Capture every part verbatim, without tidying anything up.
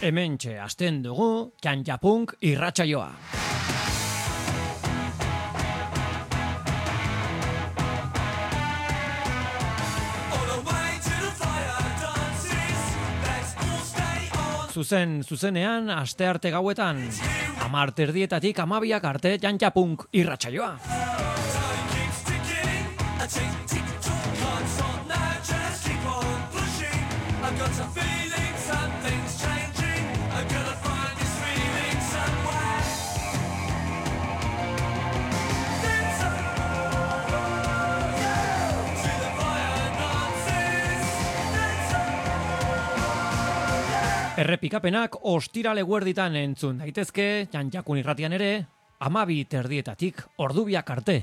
Hementxe hasten dugu Txantxapunk irratsaioa. Zuzen, zuzenean, astearte gauetan, hamar terdietatik hamabiak arte Txantxapunk irratsaioa. Errepikapenak ostirale guerditan entzun daitezke, Txantxakun irratian ere, hamabi terdietatik ordubiak arte.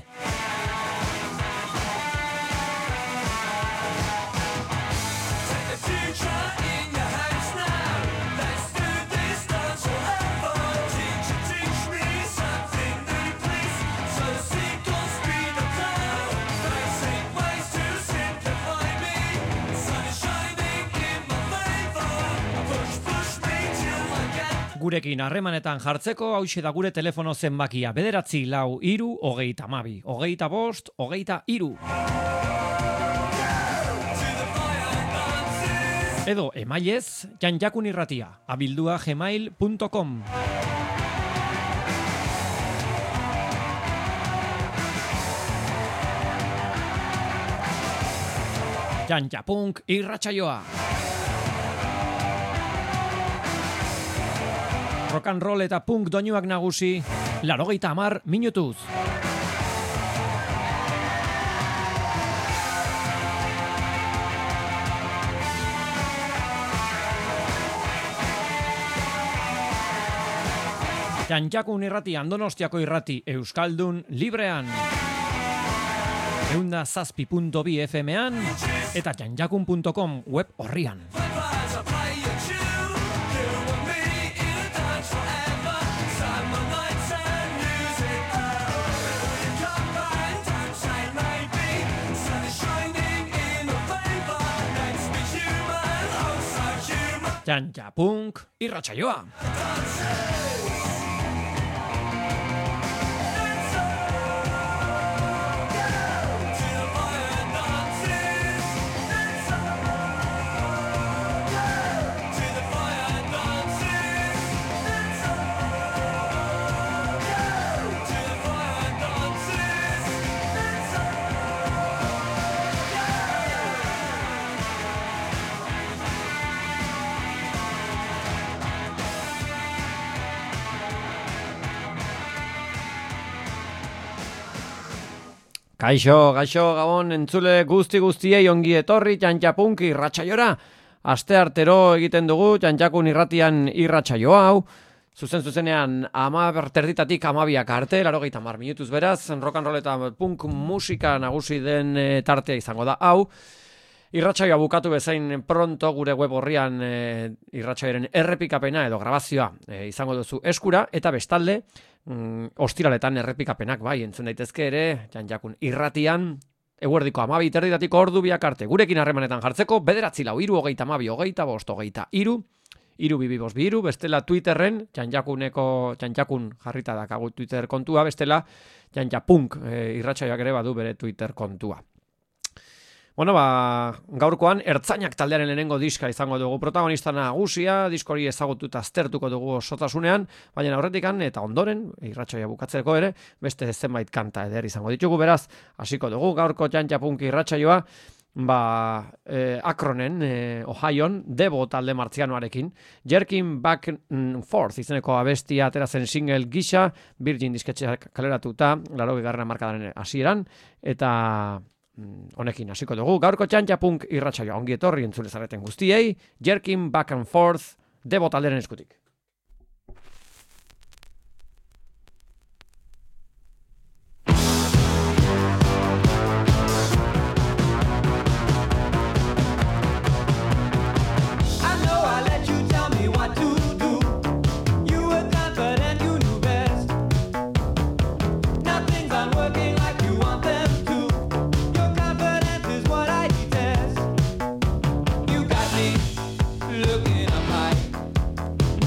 Gurekin harremanetan jartzeko, hauxe da gure telefono zenbakia, bederatzi lau iru, hogeita hamabi, hogeita bost, hogeita iru. Edo emailez, Txantxakun irratia, abildua gmail punto com. Txantxapunk irratsaioa. Rock and roll eta punk doinuak nagusi, laurogeita hamar minutuz. Txantxakun irrati, Donostiako irrati, Euskaldun librean. Eunda zazpi punto bi F M-an eta txantxakun punto com web horrian. Txantxapunk irratsaioa. Kaixo, gaixo, gabon, entzule guzti guztiei ongi etorri Txantxapunk irratsaiora. Asteartero egiten dugu Txantxakun irratian irratsaioa hau. Zuzen zuzenean hamar terditatik hamabiak arte, laurogeita hamar minutuz beraz, rock and roll eta punk musika nagusi den tartea izango da hau. Irratsaioa bukatu bezain pronto gure web horrian e, irratsaioaren errepikapena edo grabazioa e, izango duzu eskura, eta bestalde, mm, ostiraletan errepikapenak bai entzun daitezke ere, Txantxakun irratian, eguerdiko hamabi terditatiko ordu biak arte. Gurekin harremanetan jartzeko, bederatzi lau iru, hogeita hamabi, hogeita bost, hogeita iru, iru bibi bost bi iru, bestela Twitterren, Txantxakuneko, Txantxakun jarrita dakagu Twitter kontua, bestela Txantxapunk e, irratsaioak ere badu bere Twitter kontua. Bueno, ba, gaurkoan Ertzainak taldearen lehenengo diska izango dugu protagonista nagusia, diskori ezagututa aztertuko dugu osotasunean, baina aurretikan eta ondoren, irratsaioa bukatzeko ere, beste zenbait kanta eder izango ditugu, beraz, hasiko dugu gaurko Txantxapunk irratsaioa, ba, eh, Akronen, eh, Ohioan, Debo talde martzianoarekin, Jerkin Back and Forth izeneko abestia atera zen single gisa, Virgin disketxeak kaleratuta, laurogegarren hamarkadaren hasieran, eta honekin hasiko dugu gaurko Txantxapunk irratsaioa. Ongi etorri entzule zareten guztiei, Jerkin Back and Forth, Debo talderen eskutik. Looking up high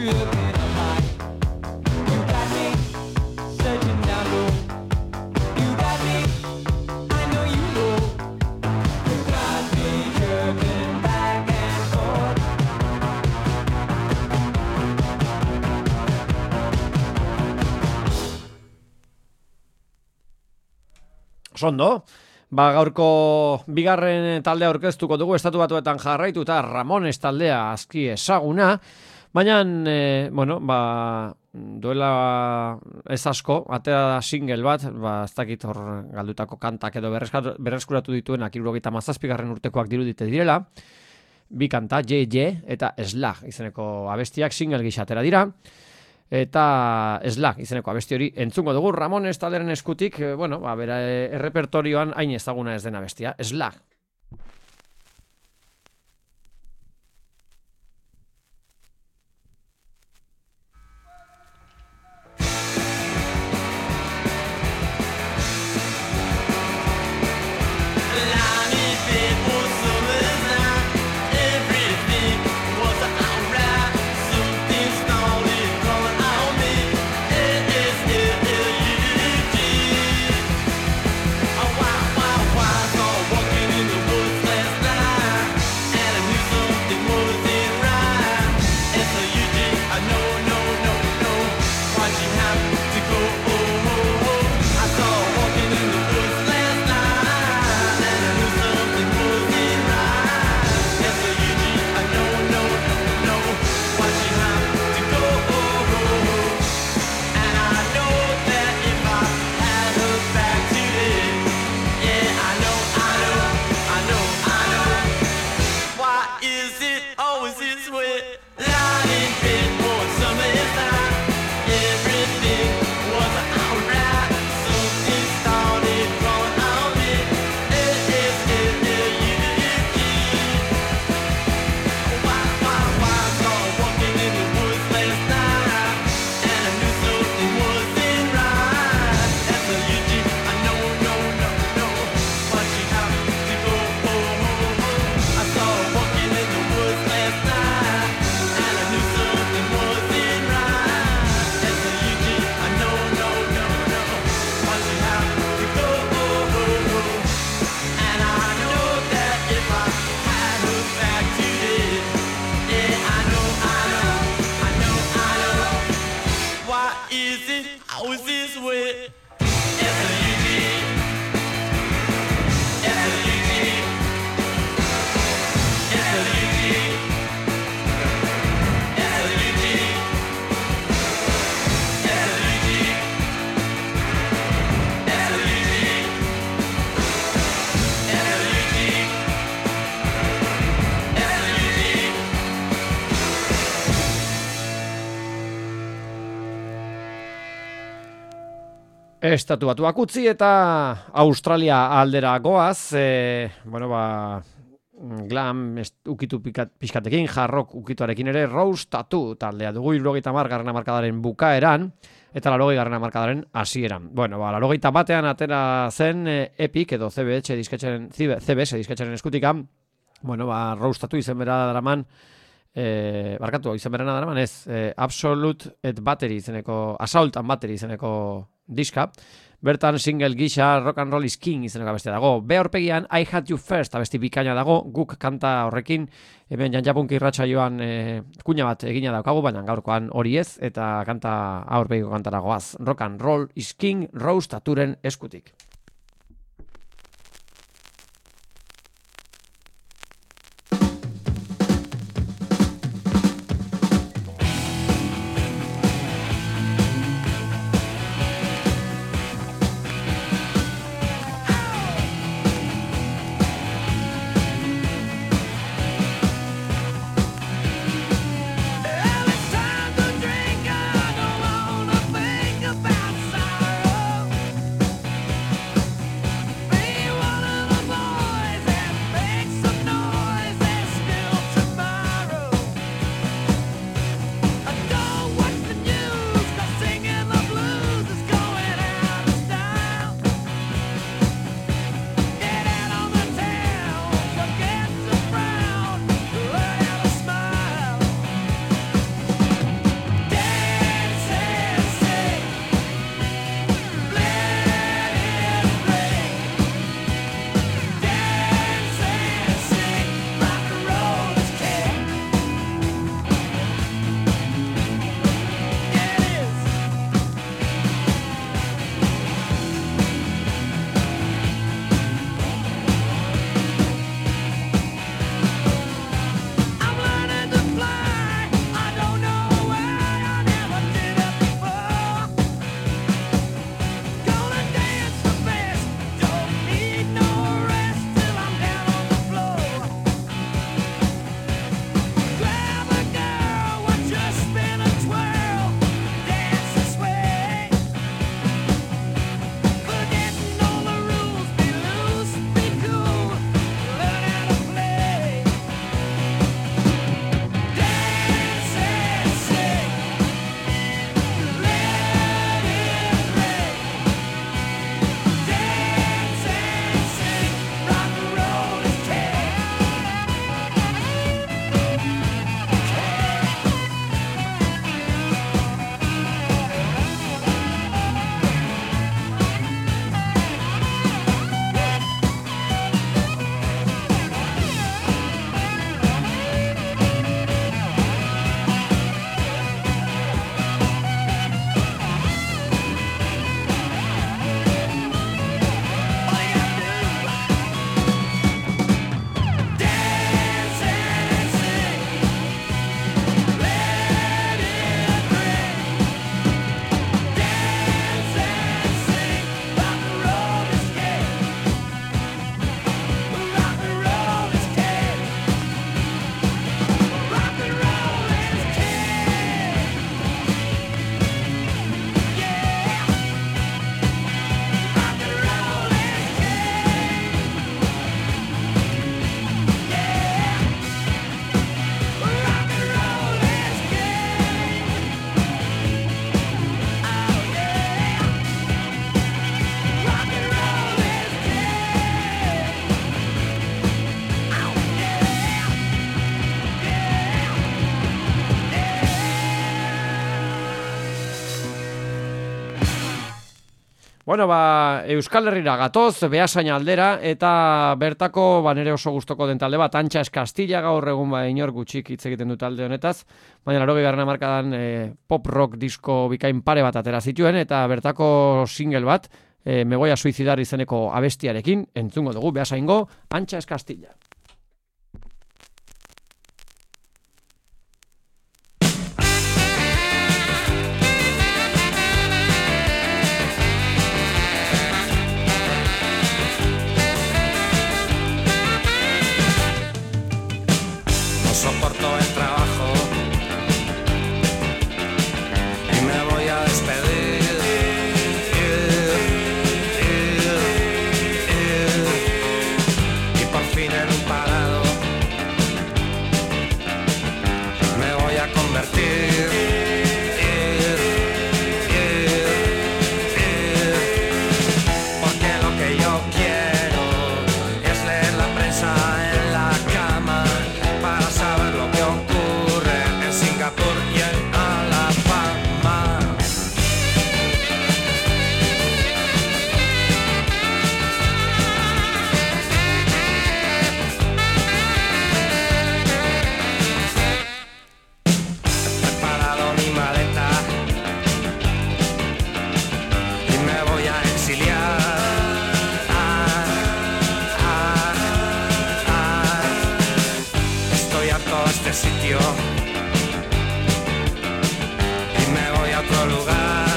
Sondo, ba gaurko bigarren taldea aurkeztuko dugu Estatu Batuetan jarraituta Ramones taldea aski ezaguna, baina e, bueno, ba duela ez asko atera single bat, ba ez dakit hor galdutako kantak edo berreskuratu dituenak hirurogeita hamazazpigarren urtekoak dirudite direla. Bi kanta, Je Je eta Slag izeneko abestiak single gisa atera dira. Eta Slag izeneko abesti hori entzungo dugu Ramones talderen eskutik, eh, bueno, ba, bera errepertorioan hain ezaguna ez dena bestia, Slag. Estatu Batuak utzi eta Australia aldera goaz, e, bueno ba, glam ukitu pixkatekin, jarrok ukituarekin ere, Rose Tattoo taldea dugu hirurogeita hamargarren hamarkadaren bukaeran, eta laurogeigarren hamarkadaren hasieran. Bueno, ba, laurogeita batean atera zen e, Epic edo C B S disketxeren, C B S disketxeren eskutika, bueno, ba, Rose Tattoo izen bera daraman, e, barkatu, izen berena daraman ez, e, Absolute et Battery izeneko, Assault and Battery izeneko diska, bertan single gisa Rock and Roll is King izeneko abestia dago. Be aurpegian I Had You First abesti bikaina dago, guk kanta horrekin hemen Jantjapunki irratsaioan e, kuña bat egina daukagu, baina gaurkoan hori ez, eta kanta aurpegiko kantara goaz. Rock and Roll is King, Rose Tattooren eskutik. About sorrow. Bueno, ba, Euskal Herrira gatoz, Beasain aldera, eta bertako ba, nere oso gustoko den talde bat, Antxa Eskastilla, gaur egun ba, inor gutxik hitz egiten du talde honetaz, baina laurogei garren hamarkadan e, pop rock disko bikain pare bat atera zituen, eta bertako single bat, e, Me voy a suicidar izeneko abestiarekin, entzungo dugu, Beasaingo, Antxa Eskastilla. Soporto el trabajo y me voy a despedir. Y por fin en un parado me voy a convertir. Porque lo que yo quiero es leer la prensa en la cama para saber lo que ocurre en Singapur y en Alabama. He preparado mi maleta y me voy a exiliar. Estoy harto de este sitio y me voy a otro lugar.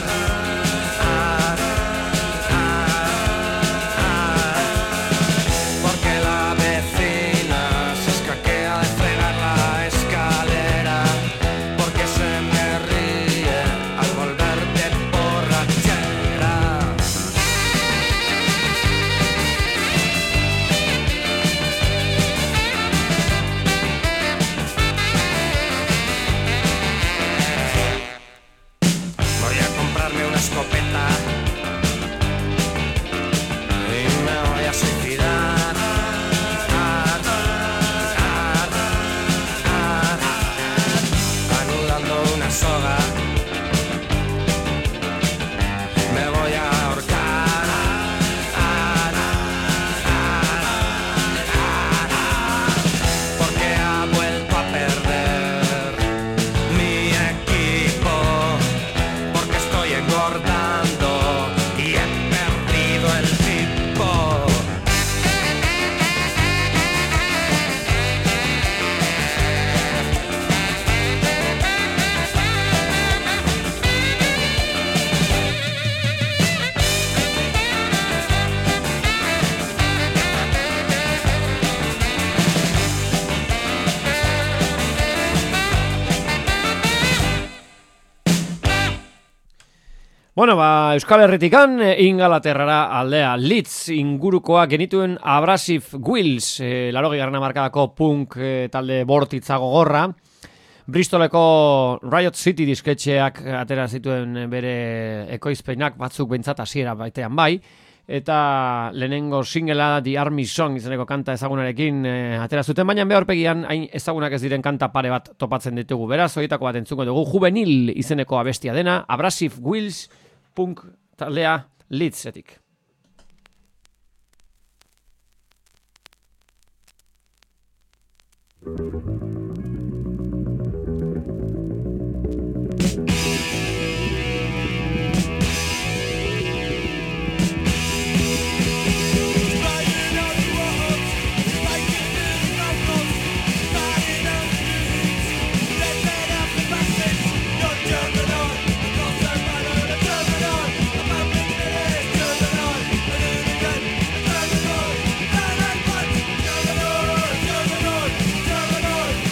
Porque la vecina se escaquea de fregar la escalera, porque se me ríe al volver de borrachera. Voy a comprarme una escopeta y me voy a suicidar. Anudando una soga me voy a ahorcar. Porque ha vuelto a perder mi equipo, porque estoy engordando y he perdido el tipo. Bueno, ba, Euskal Herritikan, e, Ingalaterrara aldea, Leeds ingurukoa genituen Abrasive Wheels, e, larogei garren hamarkadako punk e, talde bortitza gogorra. Bristoleko Riot City disketxeak atera zituen bere ekoizpenak, batzuk behintzat hasiera baitean bai, eta lehenengo singela The Army Song izeneko kanta ezagunarekin e, atera zuten, baina behorpegian hain ezagunak ez diren kanta pare bat topatzen ditugu. Beraz, horietako bat entzuko dugu, Juvenil izeneko abestia dena, Abrasive Wheels, punk taldea Leedsetik. Juggernaut,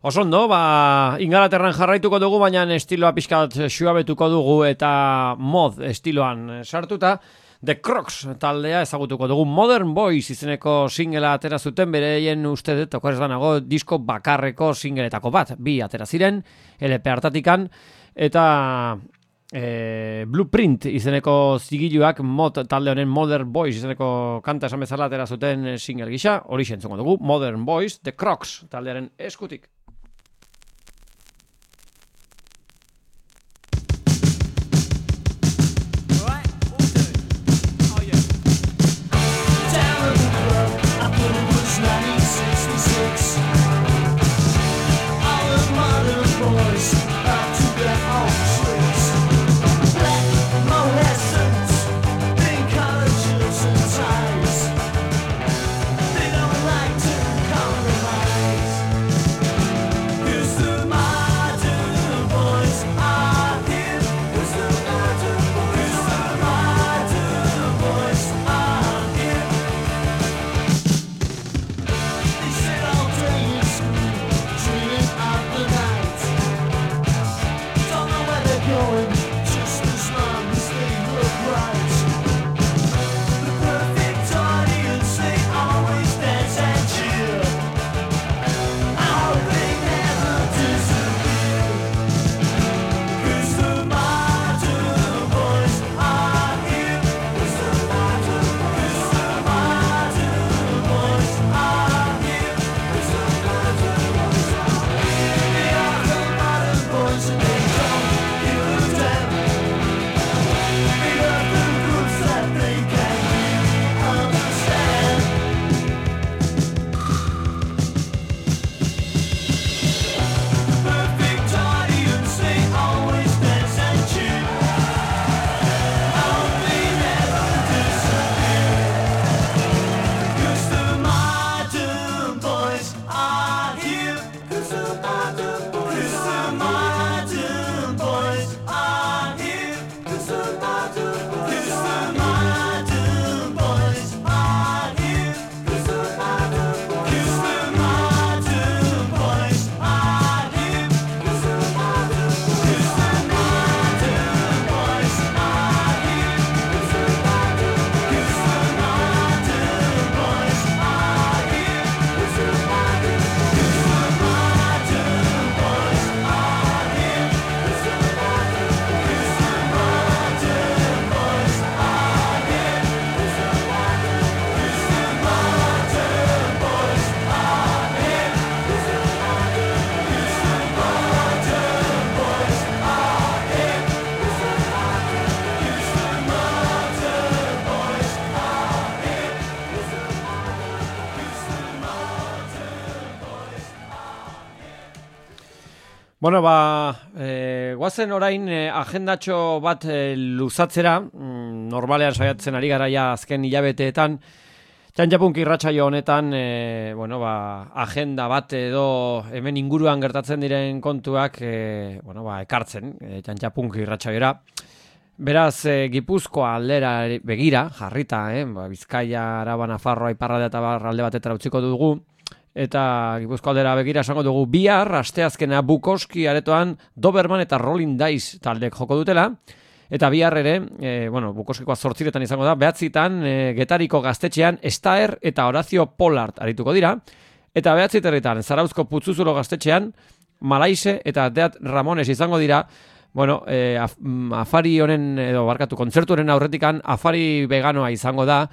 Osondo, ba, Ingalaterran jarraituko dugu, baina estiloa pixkat suabetuko dugu eta mod estiloan sartuta. The Crocs taldea ezagutuko dugu. Modern Boys izeneko singela atera zuten, bereien uste dut, okorez banago, disko bakarreko singeletako bat. Bi atera ziren, L P hartatikan, eta e, Blueprint izeneko zigiluak mod talde honen Modern Boys izeneko kanta esan bezala atera zuten single gisa. Hori entzungo dugu, Modern Boys, The Crocs taldearen eskutik. Bueno, ba, e, guazen orain e, agendatxo bat e, luzatzera, mm, normalean saiatzen ari gara ja azken hilabeteetan, Txantxapunk irratsaio honetan, e, bueno, ba, agenda bat edo hemen inguruan gertatzen diren kontuak e, bueno, ba, ekartzen, e, Txantxapunk irratsaiora. Beraz, e, Gipuzkoa aldera begira, jarrita, eh? ba, Bizkaia, Araba, Nafarroa, Iparraldea eta alde batetara utziko dugu, eta Gipuzkoa aldera begira esango dugu bihar, asteazkena Bukowski aretoan Doberman eta Rolling Dice taldek joko dutela, eta bihar ere, e, bueno, Bukowskikoa zortziretan izango da, behatzitan e, Getariko gaztetxean Staer eta Horacio Pollard arituko dira, eta behatziterritan Zarauzko Putzuzulo gaztetxean Malaise eta Deat Ramones izango dira. Bueno, eh, af, afari honen, edo barkatu, kontzertuaren aurretikan afari veganoa izango da,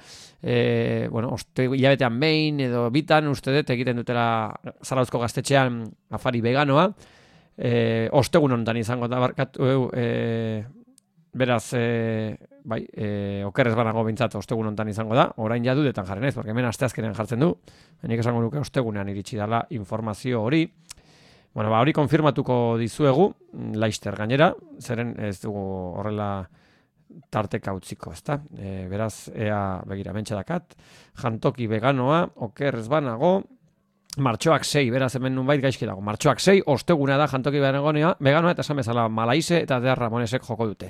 eh, bueno, oste hilabetean behin edo bitan, uste dut, egiten dutela Zarauzko gaztetxean afari veganoa, eh, ostegun honetan izango da, barkatu, eh, beraz, eh, bai, eh, okerrez banago bintzat ostegun honetan izango da, orain ja dudetan jarren ez, porque hemen asteazkenean jartzen du, henik esango nuke ostegunean iritsi dela informazio hori. Bueno, ba, hori konfirmatuko dizuegu, Laister gainera, zeren ez dugu horrela tarteka utziko, ezta? E, beraz, ea begira, mentxadakat, jantoki veganoa, okerrez banago, martxoak sei, beraz hemen nunbait gaizki dago, martxoak sei, osteguna da jantoki veganoa, veganoa eta esan bezala Malaise eta Deat Ramonesek joko dute.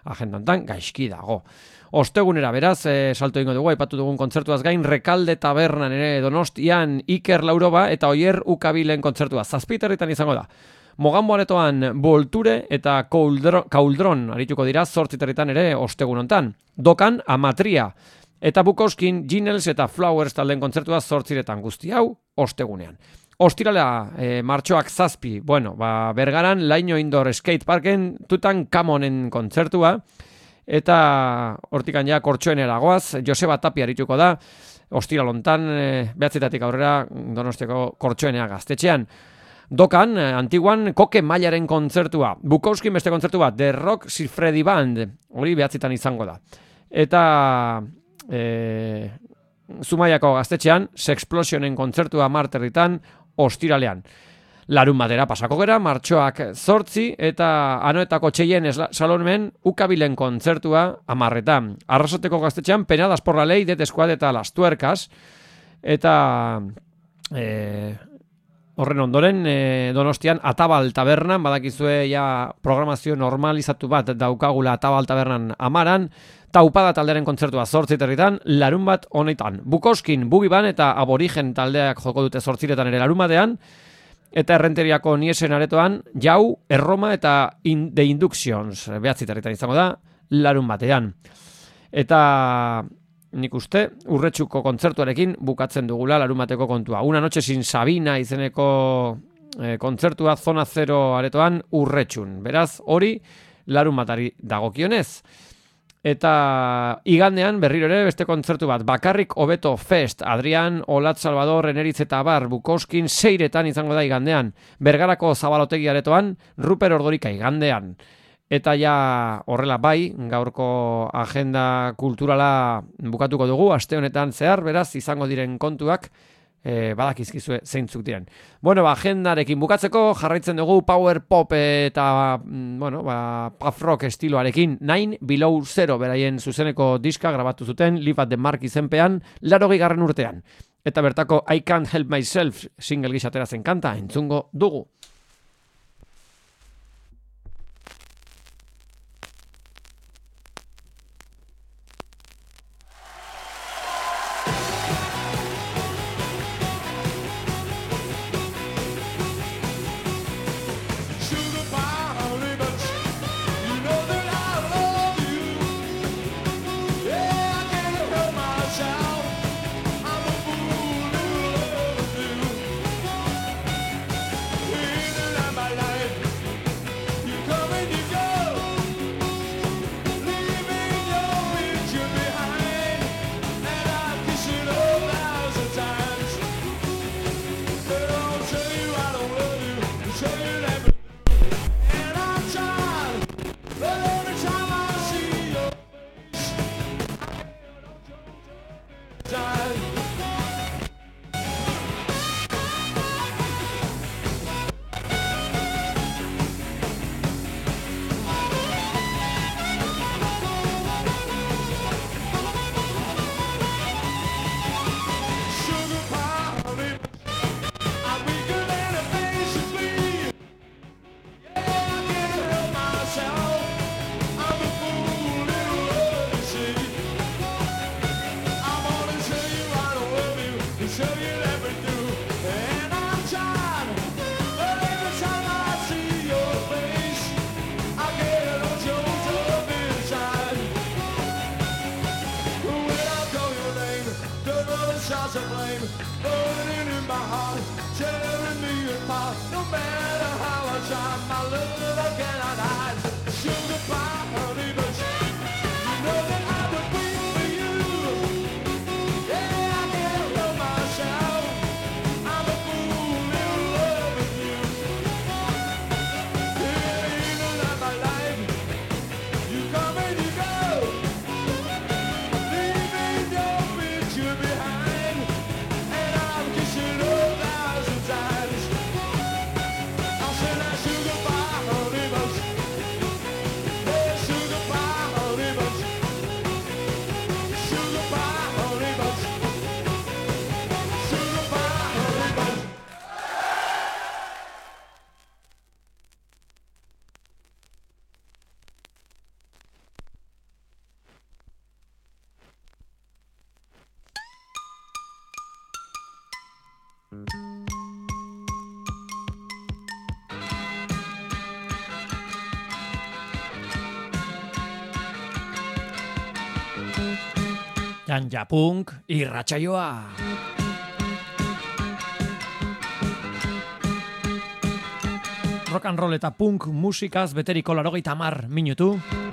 agendantan gaizki dago. Ostegunera beraz, e, salto ingo dugu, aipatu dugun kontzertuaz gain, Rekalde Tabernan ere Donostian Iker Lauroba eta Oier Ukabilen kontzertua. Zazpiterritan izango da. Mogambo aretoan Bolture eta Kauldron, Kauldron arituko dira zortziterritan ere ostegun hontan. Dokan Amatria eta Bukowskin, Ginels eta Flowers talden kontzertua zortziretan guzti hau ostegunean. Ostirala, e, martxoak zazpi, bueno, ba, Bergaran Laino Indoor Skate Parken Tutan Kamonen kontzertua, eta hortikan ja Kortxoenera goaz, Joseba Tapia arituko da, ostiralontan, e, behatzetatik aurrera Donostiako Kortxoenea gaztetxean. Dokan, Antiguan, Koke Mailaren kontzertua, Bukowskin beste kontzertu bat, The Rock Sifredi Band, hori behatzitan izango da. Eta e, Zumaiako gaztetxean, Sexplosionen kontzertua marterritan, ostiralean. Larun batera pasako gera, martxoak zortzi, eta Anoetako Txeien salonmen Ukabilen kontzertua amarretan. Arrasoteko gaztetxean, Penadas por la Ley, Det Eskuad eta Las Tuercas, eta e, horren ondoren, e, Donostian, Atabal Tabernan, badakizue ja programazio normalizatu bat daukagula Atabal Tabernan amaran, Taupada taldearen kontzertua zortziterritan, larun bat honetan. Bukowskin, Bugiban eta Aborigen taldeak joko dute zortziretan ere larun batean, eta Errenteriako Niesen aretoan, Jau, Erroma eta in, The Inductions, behatziterritan izango da, larun batean. Eta nik uste, Urretxuko kontzertuarekin bukatzen dugula larun bateko kontua. Una noche sin Sabina izeneko e, kontzertua Zona Zero aretoan Urretxun. Beraz, hori larun batari dagokionez. Eta igandean berriro ere beste kontzertu bat, Bakarrik Hobeto Fest, Adrian, Olat Salvador, Eneritz eta Bar, Bukowskin seiretan izango da igandean, Bergarako Zabalotegi aretoan, Ruper Ordorika igandean. Eta ja horrela bai, gaurko agenda kulturala bukatuko dugu, aste honetan zehar, beraz, izango diren kontuak, e, badakizkizue zeintzuk diren. Bueno, ba, agendarekin bukatzeko, jarraitzen dugu power pop eta, bueno, ba, puff rock estiloarekin, Nine Below Zero beraien zuzeneko diska grabatu zuten, Live at the Mark izenpean, larogei garren urtean. Eta bertako I Can't Help Myself single gizatera zen kanta, entzungo dugu. Sugar Janja-punk irratsaioa. Rock and roll eta punk musikaz beteriko laurogeita hamar minutu.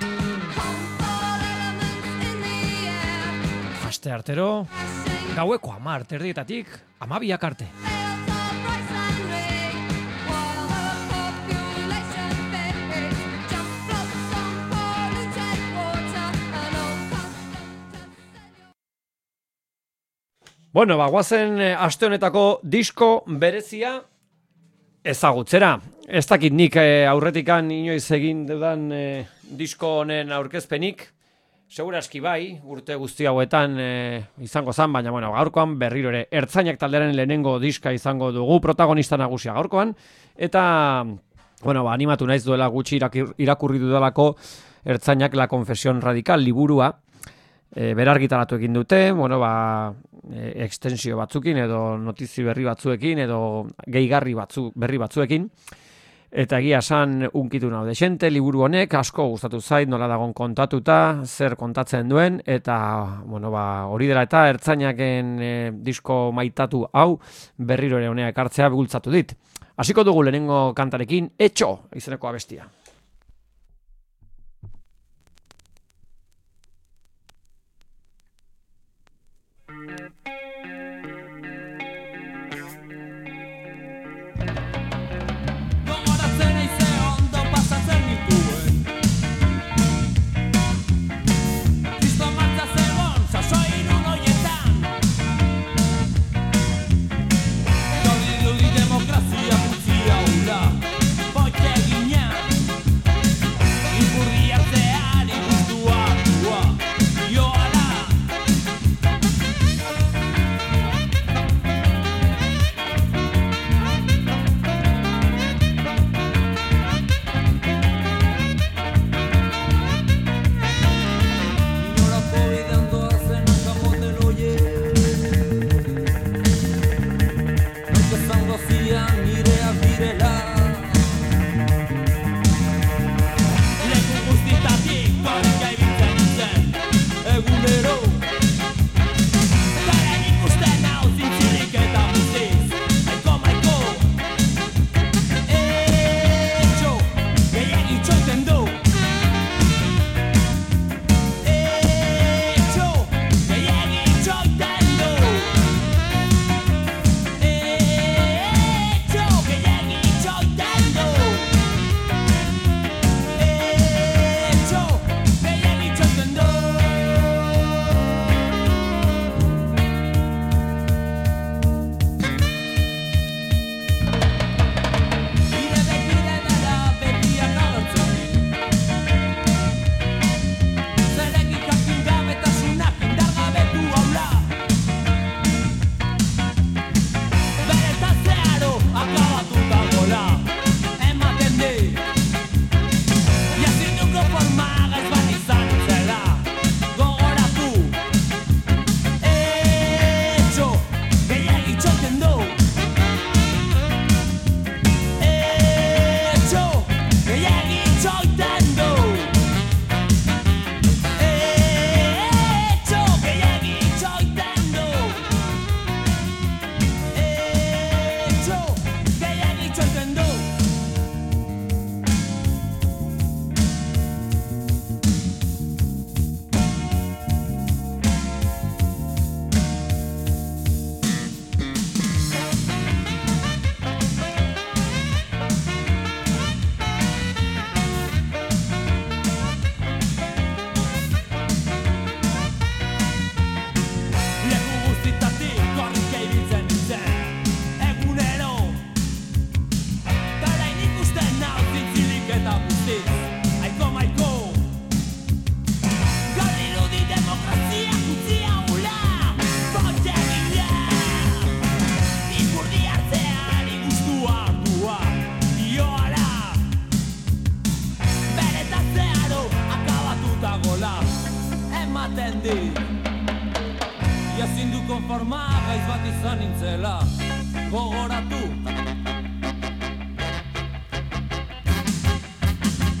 Aste artero, gaueko hamar terdietatik hamabiak arte. Bueno, ba, guazen aste honetako disko berezia ezagutzera. Ez dakit nik eh, aurretikan inoiz egin dudan eh, disko honen aurkezpenik. Seguraski bai, urte guzti hauetan eh, izango zan, baina bueno, gaurkoan berriro ere Ertzainak taldearen lehenengo diska izango dugu, protagonista nagusia gaurkoan. Eta, bueno, ba, animatu naiz duela gutxi irakurri dudalako Ertzainak La Confesión Radical liburua. E, berargitaratu egin dute, bueno, ba, e, extensio batzukin edo notizi berri batzuekin edo gehigarri batzu, berri batzuekin. Eta egia esan unkitu nau desente, liburu honek asko gustatu zait, nola dagon kontatuta, zer kontatzen duen, eta bueno, ba, hori dela eta Ertzainaken e, disko maitatu hau berriro ere honea ekartzea bultzatu dit. Hasiko dugu lehenengo kantarekin, Etxo izeneko abestia.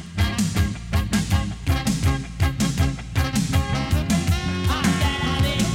Aterarik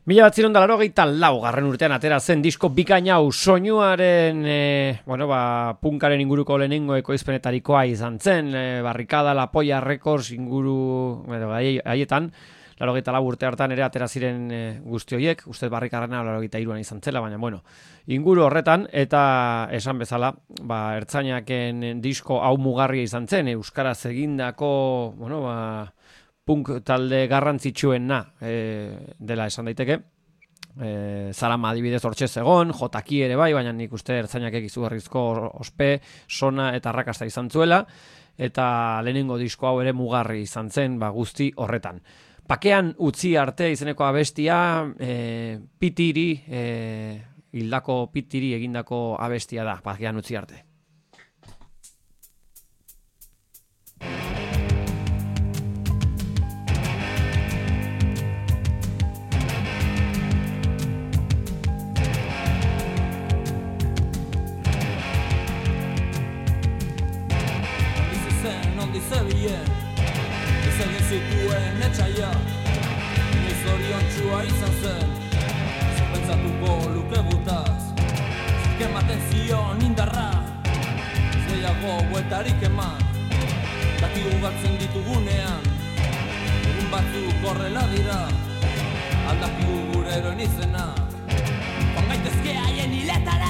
Mila bat ziren da laurogeita lau garren urtean atera zen disko bikaina hau soinuaren e, bueno, ba, punkaren inguruko lehenengo ekoizpenetarikoa izan zen, e, Barrikada, La Polla Records inguru bueno, haietan, laurogeita lau urte hartan ere atera ziren e, guzti horiek, uste Barrikarena laurogeita hiruan izan zela, baina bueno, inguru horretan eta esan bezala, ba, ertzainaken disko hau mugarria izan zen, euskaraz egindako, bueno, ba, punk talde garrantzitsuena e, dela esan daiteke. E, Zarama adibidez hortxe zegon, Jotaki ere bai, baina nik uste ertzainakek izugarrizko ospe, sona eta arrakasta izan zuela, eta lehenengo disko hau ere mugarri izan zen, ba, guzti horretan. Pakean utzi arte izeneko abestia, e, pitiri, e, hildako pitiri egindako abestia da, pakean utzi arte. Zebien, ez egin zituen etxaia, inoiz zoriontxua izan zen, zerpentsatuko luke gutaz, zerk ematen zion indarra, ez gehiago bueltarik eman, dakigu galtzen ditugunean, egun batzuk horrela dira, aldakigu gure eroen izena, joan gaitezke haien hiletara,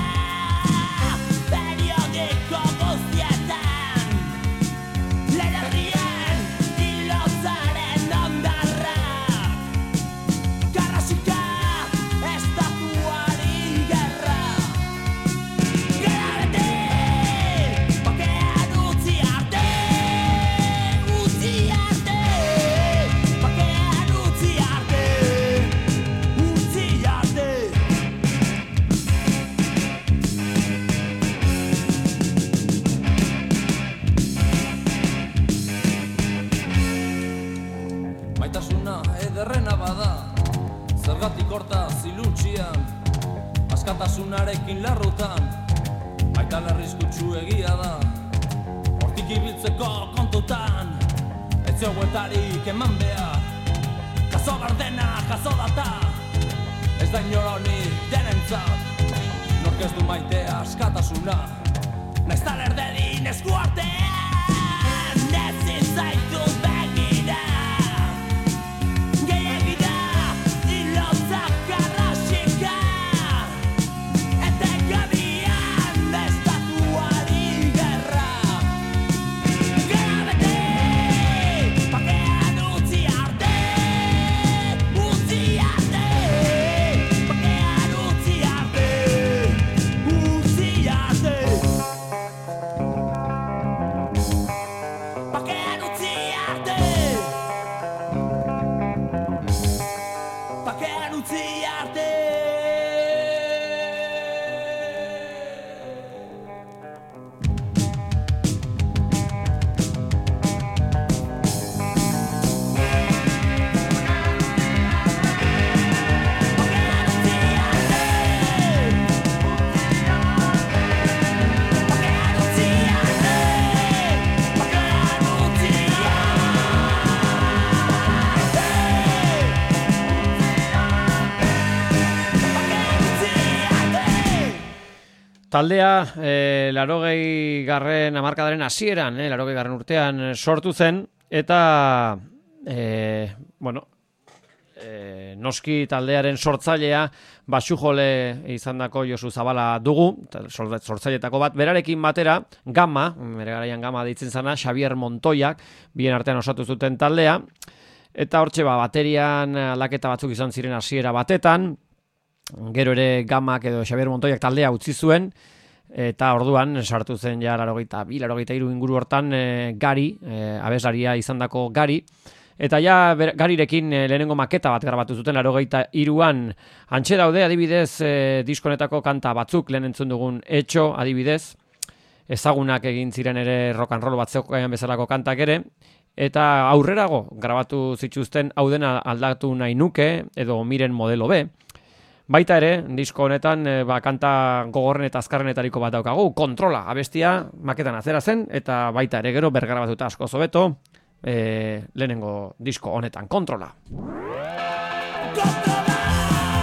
periodiko guztietan. Zergatik hortaz iluntxian, askatasunarekin larrutan, baita larrizkutsu egia da, hortik ibiltzeko kontutan, ez zeuetarik eman behar, jaso gardena, jaso data, ez da inoronik denentzat, nork ez du maitea askatasuna, naiz taler dedin esku artean, ez zaitut begira. Taldea, e, larogei garren hamarkadaren hasieran, e, larogei garren urtean sortu zen, eta, e, bueno, e, noski taldearen sortzailea, Basujole izandako Josu Zabala dugu, sortzailetako bat, berarekin batera, Gama, bere garaian Gama deitzen zana, Xavier Montoiak, bien artean osatu zuten taldea, eta hortxe ba, baterian aldaketa batzuk izan ziren hasiera batetan, gero ere Gamak edo Xavier Montoiak taldea utzi zuen, eta orduan sartu zen ja laurogeita bi, laurogeita hiru inguru hortan e, Gari, e, abeslaria izandako Gari, eta ja ber, Garirekin e, lehenengo maketa bat grabatu zuten laurogeita hiruan. Antxe daude adibidez e, diskonetako kanta batzuk, lehen entzun dugun Etxo adibidez, ezagunak egin ziren ere rock and roll bat zeukaien bezalako kantak ere, eta aurrerago grabatu zituzten hau dena aldatu nahi nuke, edo Miren modelo B. Baita ere, disko honetan, e, ba, kanta gogorren eta azkarrenetariko bat daukagu, Kontrola, abestia maketan atzera zen, eta baita ere gero bergarabatuta asko zobeto, e, lehenengo disko honetan, Kontrola. Kontrola!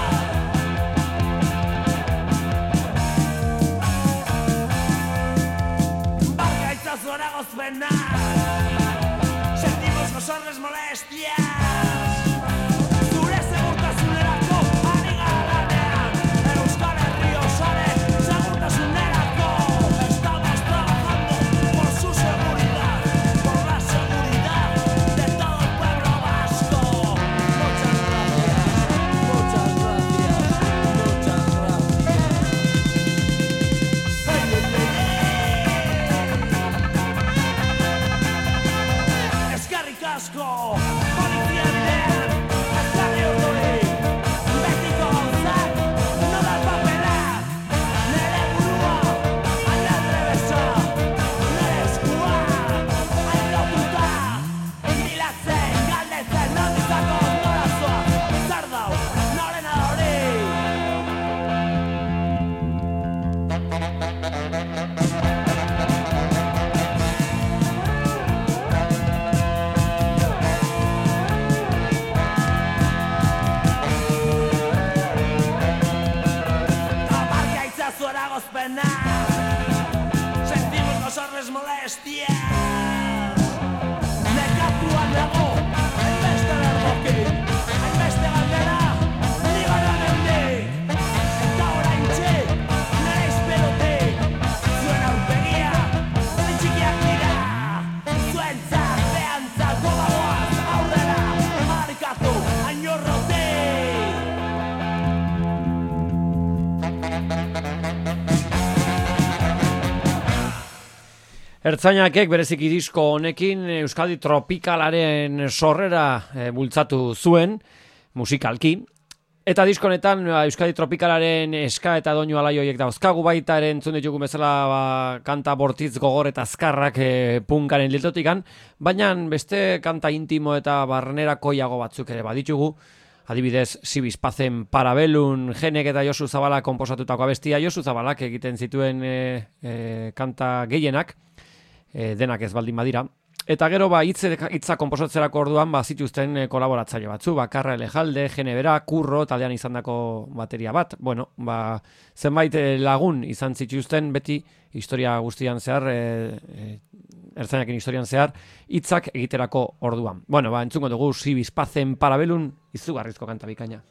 Ertzainakek bereziki disko honekin Euskadi tropikalaren sorrera e, bultzatu zuen, musikalki. Eta disko honetan Euskadi tropikalaren eska eta doinu alai horiek dauzkagu baita ere entzun ditugu bezala ba, kanta bortitz gogor eta azkarrak e, punkaren liltotikan, baina beste kanta intimo eta barnerakoiago batzuk ere baditugu. Adibidez, Sibispazen Parabellum, Jenek eta Josu Zabalak konposatutako abestia, Josu Zabalak egiten zituen e, e, kanta gehienak, e, denak ez baldin badira. Eta gero ba hitza konposatzerako orduan ba zituzten e, kolaboratzaile batzu, Bakarra Elejalde, Genebera, Kurro taldean izandako bateria bat. Bueno, ba zenbait e, lagun izan zituzten beti historia guztian zehar, e, e, ertzainakin historian zehar hitzak egiterako orduan. Bueno, ba entzungo dugu Sibispazen Parabellum izugarrizko kanta bikaina.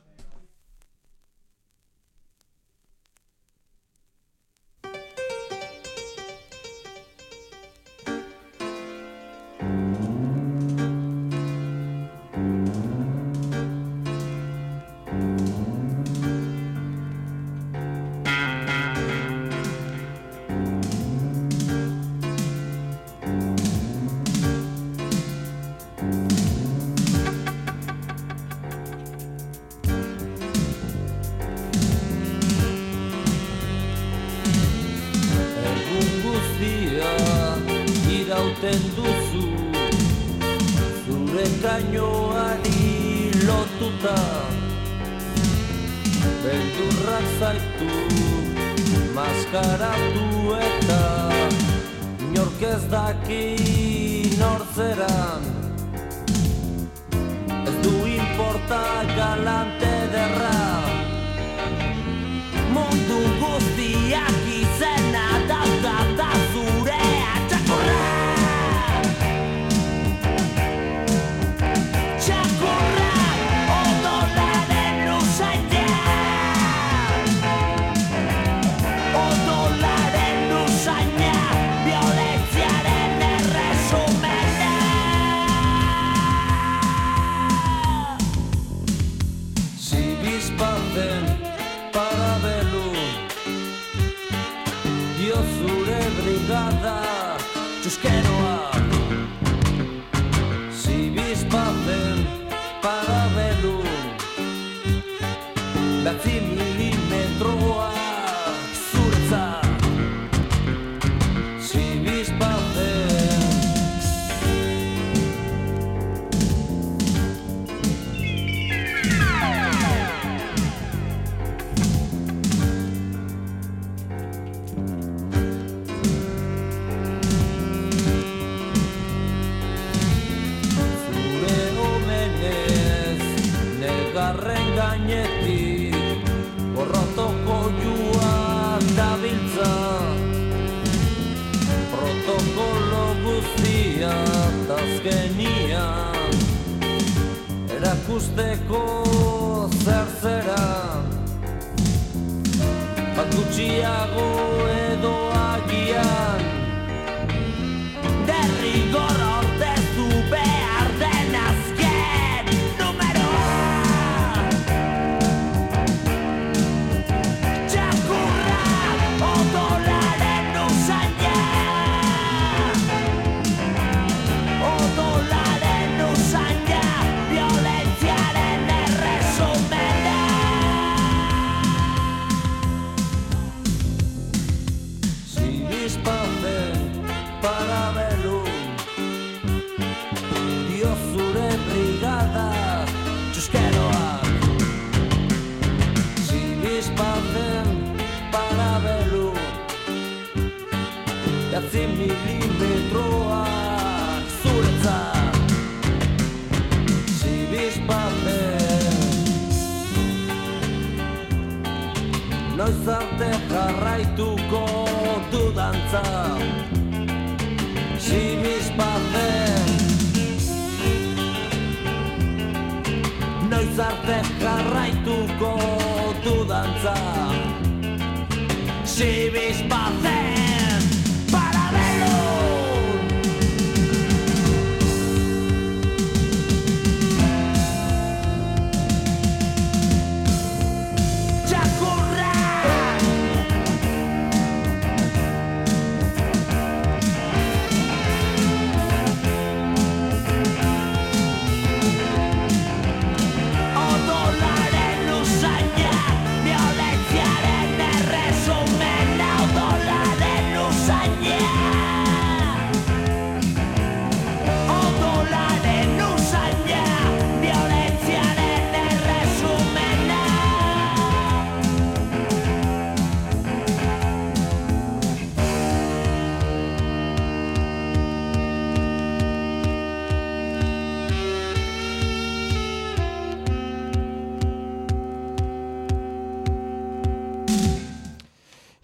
Duzu zure kainoari lotuta, beldurrak zaitu maskaratu eta inork ez daki nortzeran, ez du inporta galante derra, mundu guztiak izena dauka da zure atxakorra. Sibispazen Parabellum, batzi milimetroa zuretzat. Sibispazen gainetik borrotoko joa dabiltza, protokolo guztia azkenian erakusteko zer zera, bat gutxiago edo agian derrigor ordezu behar den azken numeroa. Batzi milimetroak zuretzat. Sibispazen noiz arte jarraituko dudantza. Sibispazen noiz arte jarraituko dudantza. Sibispazen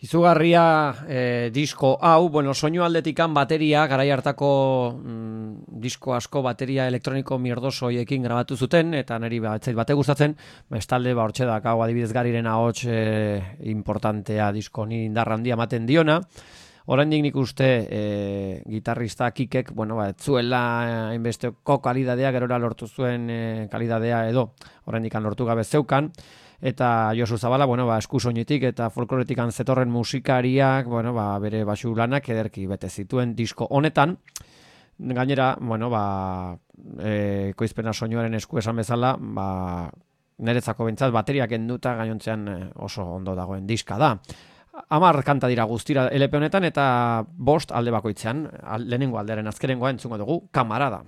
Izugarria eh, disko hau, bueno, soinu aldetikan bateria, garai hartako mm, disko asko bateria elektroniko mierdosoiekin grabatu zuten, eta niri batzait bate gustatzen, bestalde ba hortxe da, hau adibidez Gariren ahots eh, importantea disko ni indarra handia ematen diona. Oraindik nik uste e, gitarrista Kikek, bueno, ba, etzuela hainbesteko kalidadea, gerora lortu zuen e, kalidadea edo, oraindik lortu gabe zeukan, eta Josu Zabala, bueno, ba, eskusoinetik eta folkloretik zetorren musikariak, bueno, ba, bere basu lanak ederki bete zituen disko honetan. Gainera, bueno, ba, e, koizpena soinuaren esku esan bezala, ba, niretzako bentsat bateriak enduta gainontzean oso ondo dagoen diska da. Hamar kanta dira guztira L P honetan eta bost alde bakoitzean, al, lehenengo aldearen azkerengoa entzungo dugu, Kamarada.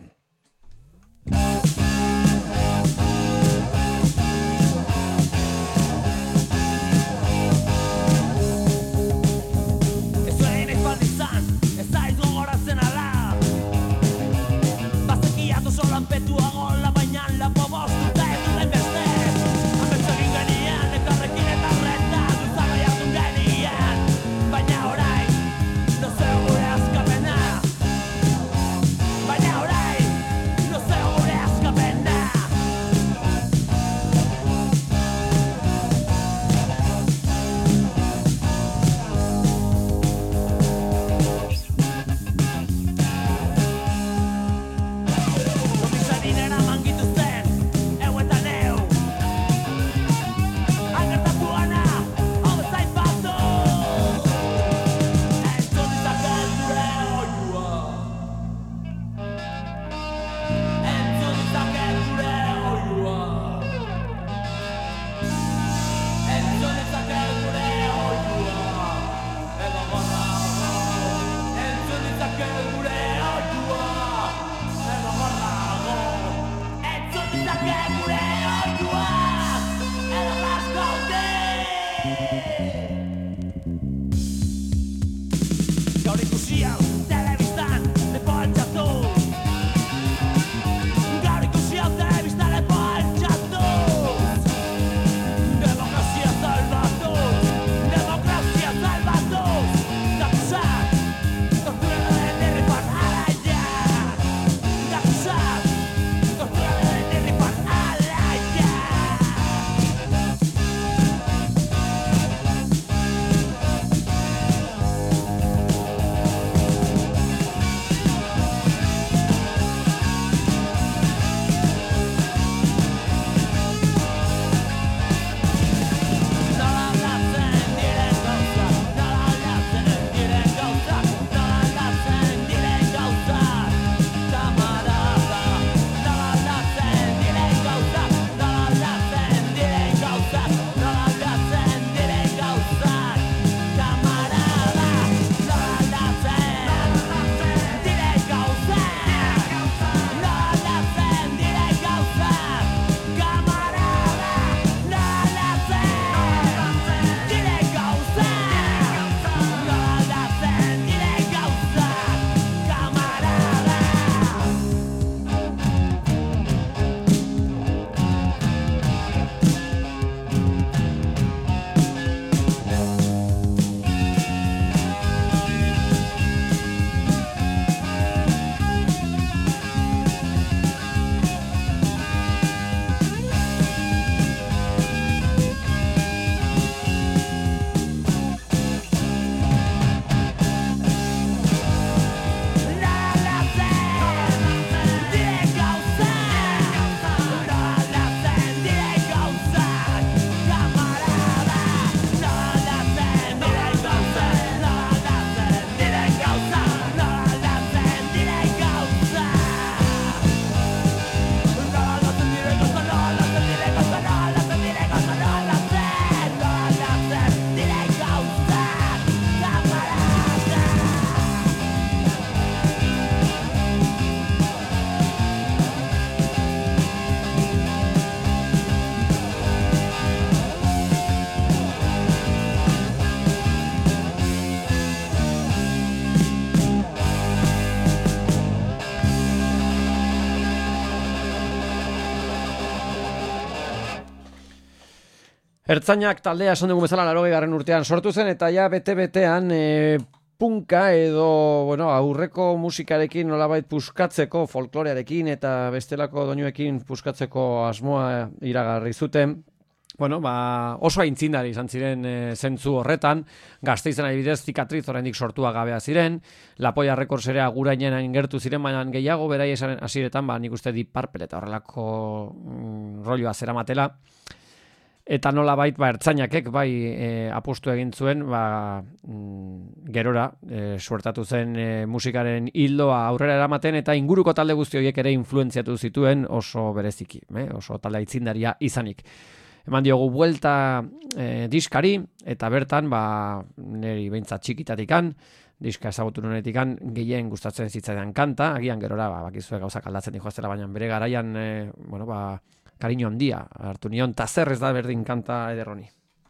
Ertzainak taldea esan dugu bezala laurogei garren urtean sortu zen, eta ja bete-betean e, punka edo bueno, aurreko musikarekin nolabait puskatzeko, folklorearekin eta bestelako doinuekin puskatzeko asmoa iragarri zuten. Bueno, ba, oso aintzindari izan ziren e, zentzu horretan, Gasteizen adibidez Zikatriz oraindik sortua gabea ziren, Lapoia Records ere agurainen gertu ziren, baina gehiago berai esan hasiretan, ba, nik uste Deep Purple eta horrelako mm, rolloa zeramatela. Eta nolabait ba ertzainakek bai e, apostu egin zuen, ba, mm, gerora e, suertatu zen e, musikaren hildoa aurrera eramaten eta inguruko talde guzti horiek ere influenziatu zituen oso bereziki, eh? Oso talde aitzindaria izanik. Eman diogu buelta e, diskari eta bertan ba neri behintzat txikitatikan, diska ezagutu nunetikan gehien gustatzen zitzaidan kanta, agian gerora ba bakizue gauzak aldatzen dijoaztela, baina bere garaian e, bueno ba kariño handia hartu nion, ta zer ez da berdin kanta ederroni.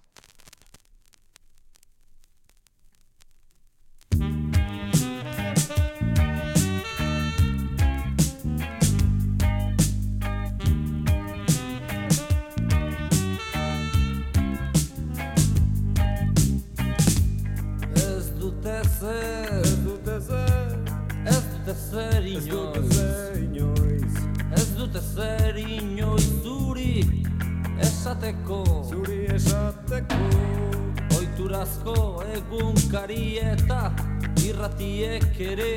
Ez dute zer, ez dute zer, ez dute zer inoiz, ez dute zer inoiz zuri esateko, zuri esateko, oiturazko egunkari eta irratiek ere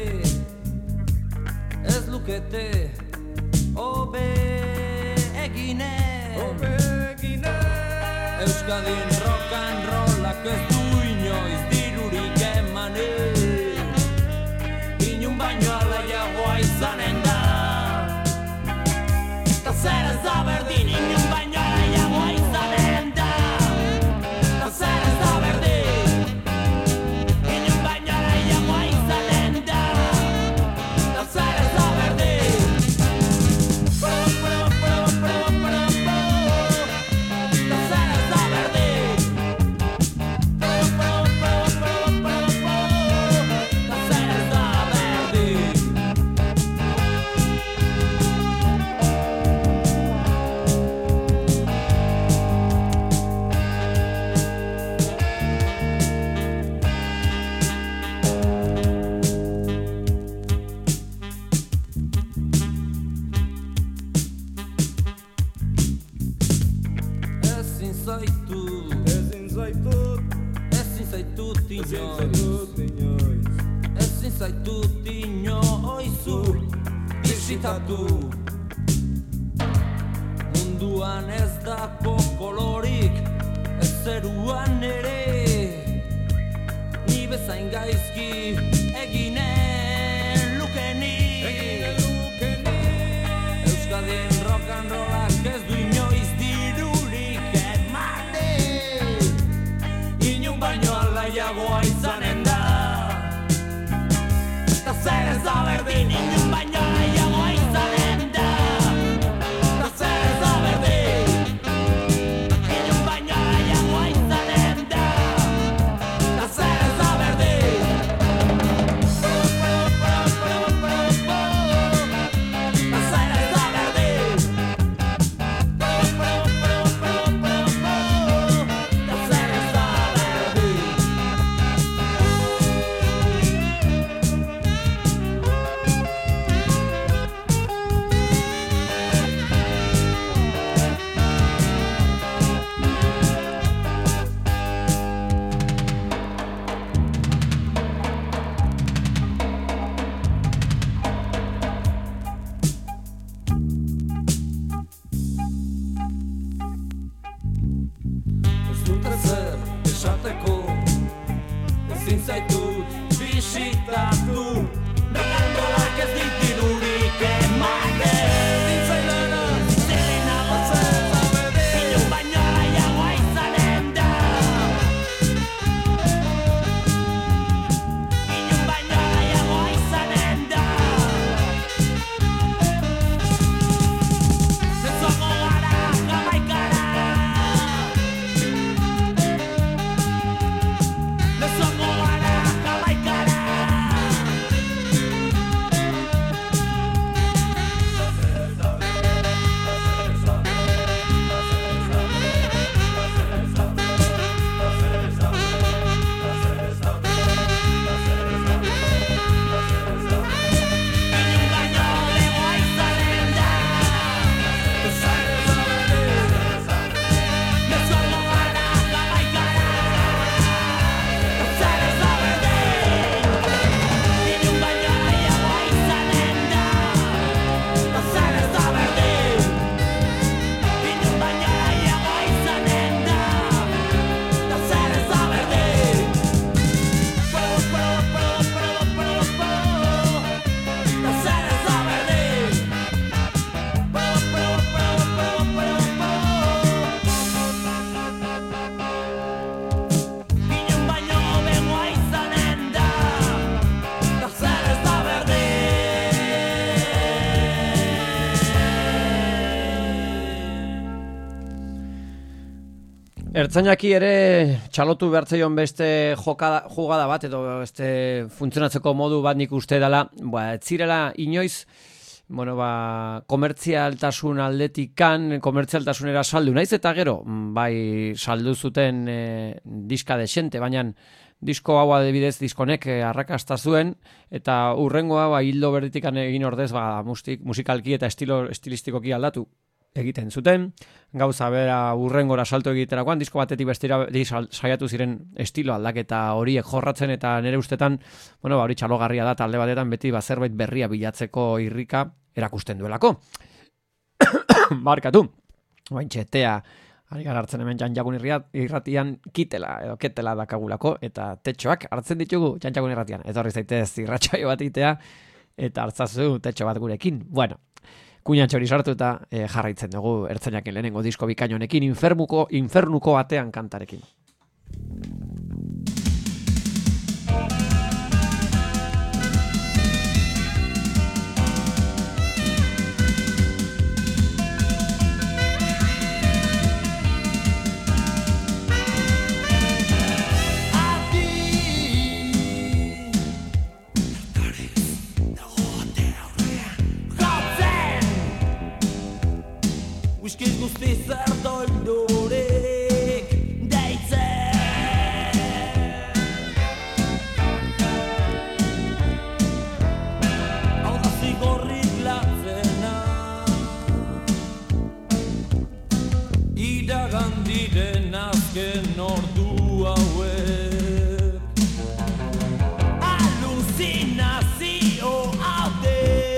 ez lukete hobe egine, hobe egine. Euskadin rock and rollak ez du inoiz dirurik emanen, inun baino alaiagoa izanen da. Ta zer ez da berdin, inun baino alaiagoa izanen da. Ta zer ez da berdin, inun baino alaiagoa izanen da. Ta zer ez da berdin. Po, po, po, po, po, po. Ta zer ez da berdin. Po, po, po, po, po, po. Ta zer ez da berdin. Ezin zaitut, ezin zaitut, ezin zaitut inoiz, ezin zaitut inoizu bisitatu. Munduan ez dako kolorik, ez zeruan ere, ni bezain gaizki eginen lukenik. Euskadin rock and rollak ez du inoiz dirurik ematen, inun baino alaiagoa izanen da. Ta zer ez da berdin, inun baino alaiagoa izanen da. Ta zer ez da berdin, inun baino alaiagoa izanen da. Ta zer ez da berdin. Po, po, po, po, po, po. Ta zer ez da berdin. Po, po, po, po, po, po. Ta zer ez da berdin. Ez dut ezer esateko, ezin zaitut bisitatu. Rockandolak ez dit dirurik ematen, zintzailena, zintzailena bat, inun baino alaiagoa izanen da. Inun baino alaiagoa izanen da. Zetzoago gara Jamaikara, zetzoago gara Jamaikara. Ertzainaki ere txalotu behartzeion beste jokada, jugada bat edo beste funtzionatzeko modu bat nik uste dela, ba, ez zirela inoiz, bueno, ba, komertzialtasun aldetikan, komertzialtasunera saldu naiz eta gero, bai saldu zuten e, diska desente, baina disko hau adibidez diskonek e, arrakasta zuen eta urrengoa ba, hildo berditikan egin ordez ba, musik, musikalki eta estilo estilistikoki aldatu egiten zuten, gauza bera urrengora salto egiterakoan, disko batetik bestera saiatu ziren estilo aldaketa horiek jorratzen eta nire ustetan, bueno, ba, hori txalogarria da talde batetan beti ba, zerbait berria bilatzeko irrika erakusten duelako. Barkatu, bain txetea, ari gara hartzen hemen Txantxakun irratian kitela edo ketela dakagulako eta tetxoak hartzen ditugu Txantxakun irratian. Etorri zaitez irratsaio bat itea eta hartzazu tetxo bat gurekin. Bueno, kuñatxo hori sartu eta e, jarraitzen dugu Ertzainak lehenengo disko bikaino honekin infernuko, infernuko batean kantarekin. Guztiz guztiz erdoldurik deitzen Hau da zigorrik latzena Iragan diren azken ordu hauek Aluzinazio haude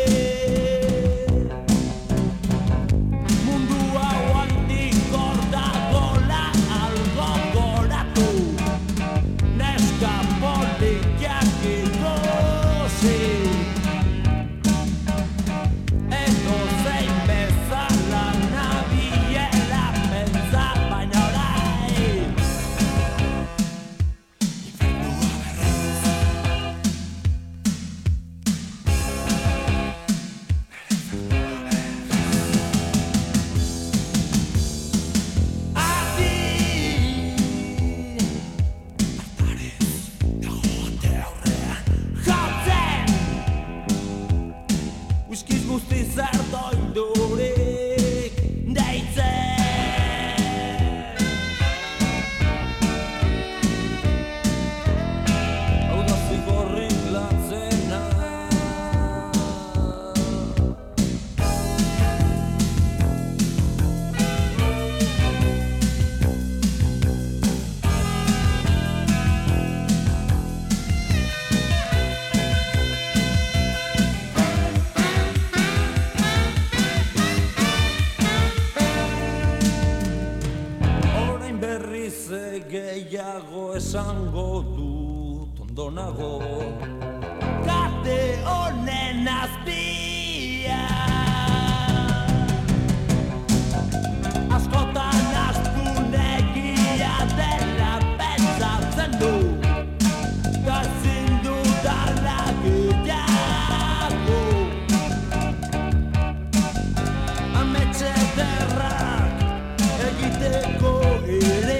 gehiago esango dut ondonago Kate honen azpia Askotan astunegia dela pentsatzen du Gazin dudala gehiago Ametxe derrak egiteko ere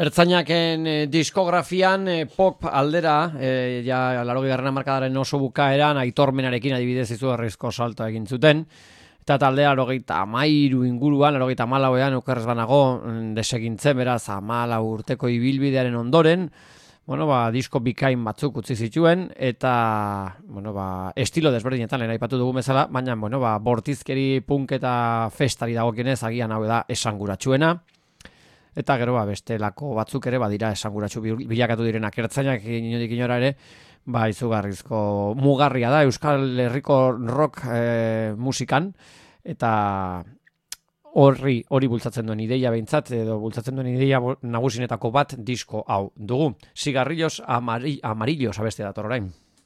Ertzainaken eh, diskografian eh, pop aldera, eh, ja laurogeita garren hamarkadaren oso bukaeran Aitormenarekin adibidez izugarrizko salto egin zuten, eta taldea laurogeita hamairu inguruan, laurogeita hamalauean okerrez banago desegintzen, beraz hamalau urteko ibilbidearen ondoren, bueno, ba, disko bikain batzuk utzi zituen, eta bueno, ba, estilo desberdinetan lehen aipatu dugu bezala, baina bueno, ba, bortizkeri punk eta festari dagokienez agian hau da esanguratsuena. Eta gero ba, bestelako batzuk ere badira esanguratsu bilakatu direnak ertzainak inodik inora ere, ba izugarrizko mugarria da Euskal Herriko rock e, musikan, eta horri hori bultzatzen duen ideia behintzat, edo bultzatzen duen ideia nagusinetako bat disko hau dugu. Cigarrillos amari, amarillos abeste dator orain.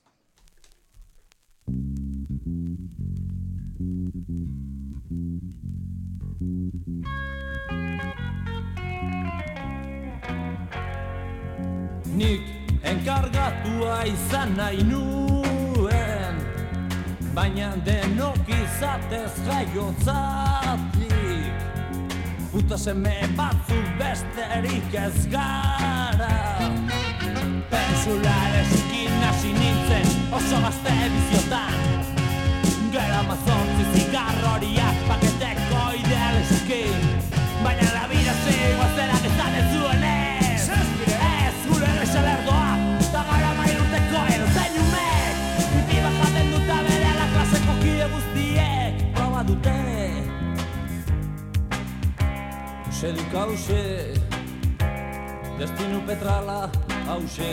Nik enkargatua izan nahi nuen, baina denok izatez jaiotzatik, puta seme batzuk besterik ez gara. Pentsularekin hasi nintzen oso gazte biziotan, gero mazortzi zigarroriak paketeko idealeskin, baina la vida zego zerak ezan ez zuenez. Salerdoa, eta gara mailurteko erozain umek, pipi bajaten duta bere ala klaseko kide guztiek, proba dute. Hauxe duk hauxe, destinu petrala hauxe.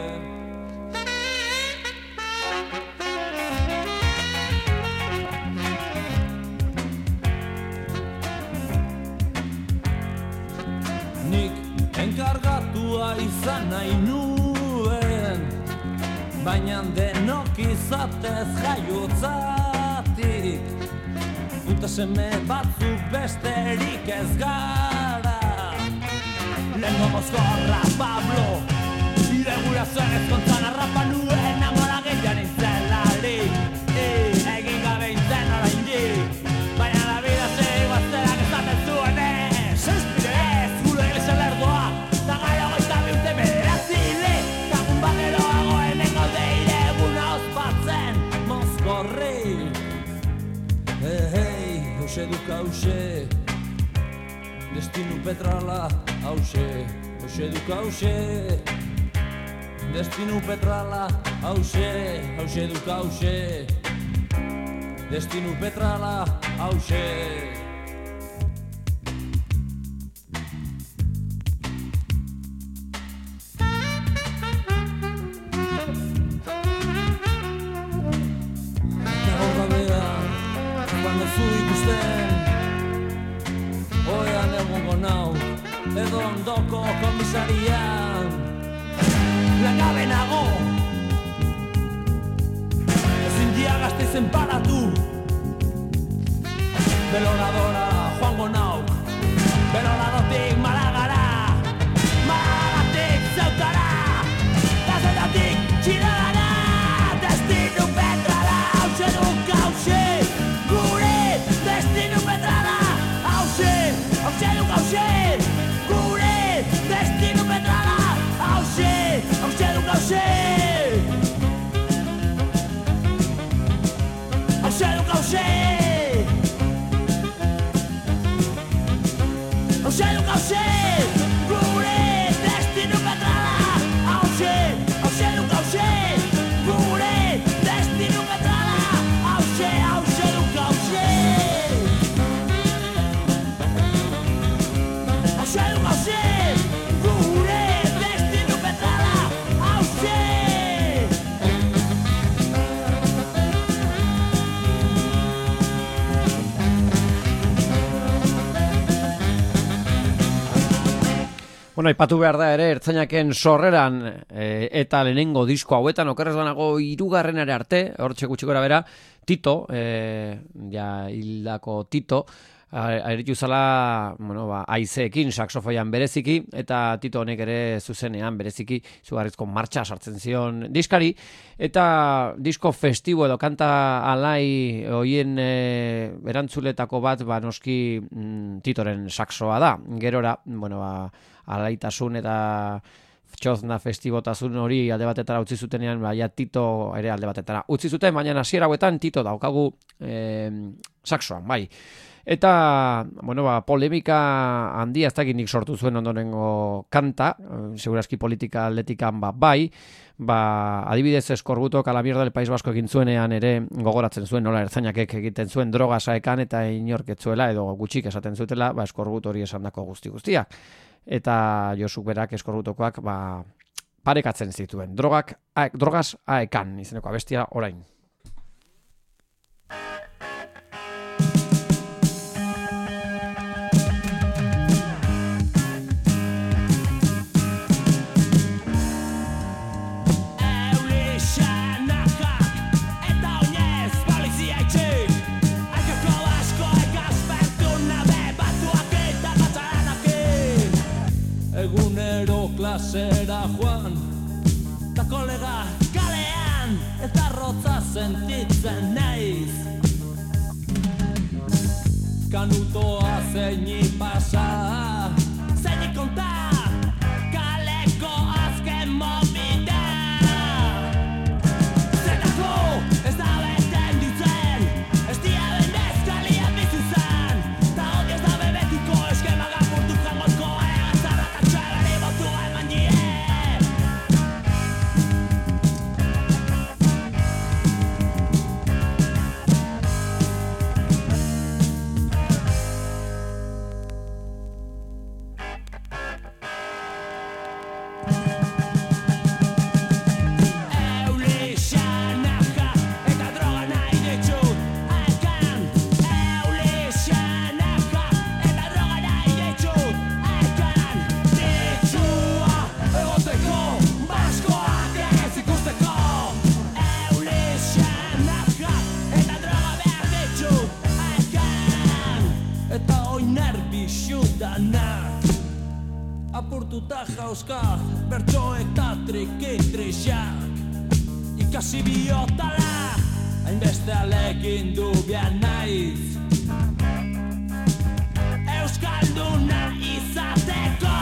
Nik enkargatua izan nahi nuen, baina denok izatez jaiotzatik, puta seme batzuk besterik ez gara. Lengo mozkorra Pablo, iregura zen ezkontzan arrapa nuen, amora gehian intzelari, egin gabe intzen oraindik, baina la vida zego azterak ezaten zuenez. Ez gure iglesia lerdoa, eta gara goita biurte bederazile, kagun bageroago hemen gaude ireguna ospatzen mozkorri. Hey, hey, hause duk hause, destinu petrala hause, hause duk hause, destinu petrala hause, hause duk hause, destinu petrala hause. Edo ondoko komisarian langabe nago, ezin dia Gasteizen paratu, beloradora joango nauk, beloradotik Malagara, Malagatik Zeutara, Gazetatik Txiragara, destinu petrala hause duk hause, gure destinu petrala hause, hause duk hause. Destinu petrala, hause, hause duk hause. Hause duk hause. Hause duk hause. Gure destinu petrala, hause, hause duk hause. Gure destinu petrala, hause, hause duk hause. Hause duk hause. Bueno, aipatu behar da ere, ertzainaken sorreran e, eta lehenengo disko hauetan, okerrez banago hirugarrenare arte, hortxe gutxi gora bera, Tito, e, ja hildako Tito, Airitu zala, bueno, ba, aizeekin, saxofoian bereziki, eta Tito honek ere zuzenean bereziki zugarrizko martxa sartzen zion diskari, eta disko festibo edo kanta alai hoien e, erantzuletako bat, ba, noski mm, Titoren saxoa da. Gerora, bueno, ba, alaitasun eta txozna festibotasun hori alde batetara utzi zutenean, ba, ja Tito ere alde batetara utzi zuten, baina hasiera hauetan Tito daukagu e, saxoan, bai. Eta, bueno, ba, polemika handia ez dakit nik sortu zuen ondorengo kanta, segurazki politika atletikan ba, bai, ba, adibidez Eskorbutok a la mierda del País Vasco egin zuenean ere gogoratzen zuen, nola ertzainakek egiten zuen droga saekan eta inorketzuela edo gutxik esaten zutela, ba, Eskorbut hori esandako guzti guztiak. Eta Josuk berak Eskorbutokoak ba, parekatzen zituen. Drogak, a, drogaz aekan, izeneko abestia orain. Klasera joan, ta kolega kalean, eta rotza sentitzen naiz. Kanutoa zeini pasa, zeini konta, kaleko azken mobida. Zetako ez da beten ditzen, ez dia bendezkalia bizizan, ta odio ez da bebetiko eskema gapurtu jangozko egatzarra eta txabari botua. Apurtuta jauzka, bertsoek eta triki-trixak, ikasi biotala, hainbeste alekin du behar naiz. Euskalduna izateko,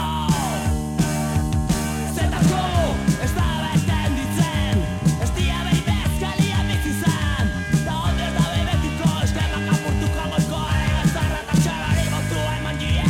zetako ez da beten ditzen, ez dia behin bezkalia bizizan, da odio ez da bebetiko eskemak apurtuko goizko egatzarra eta txabari botu eman jie.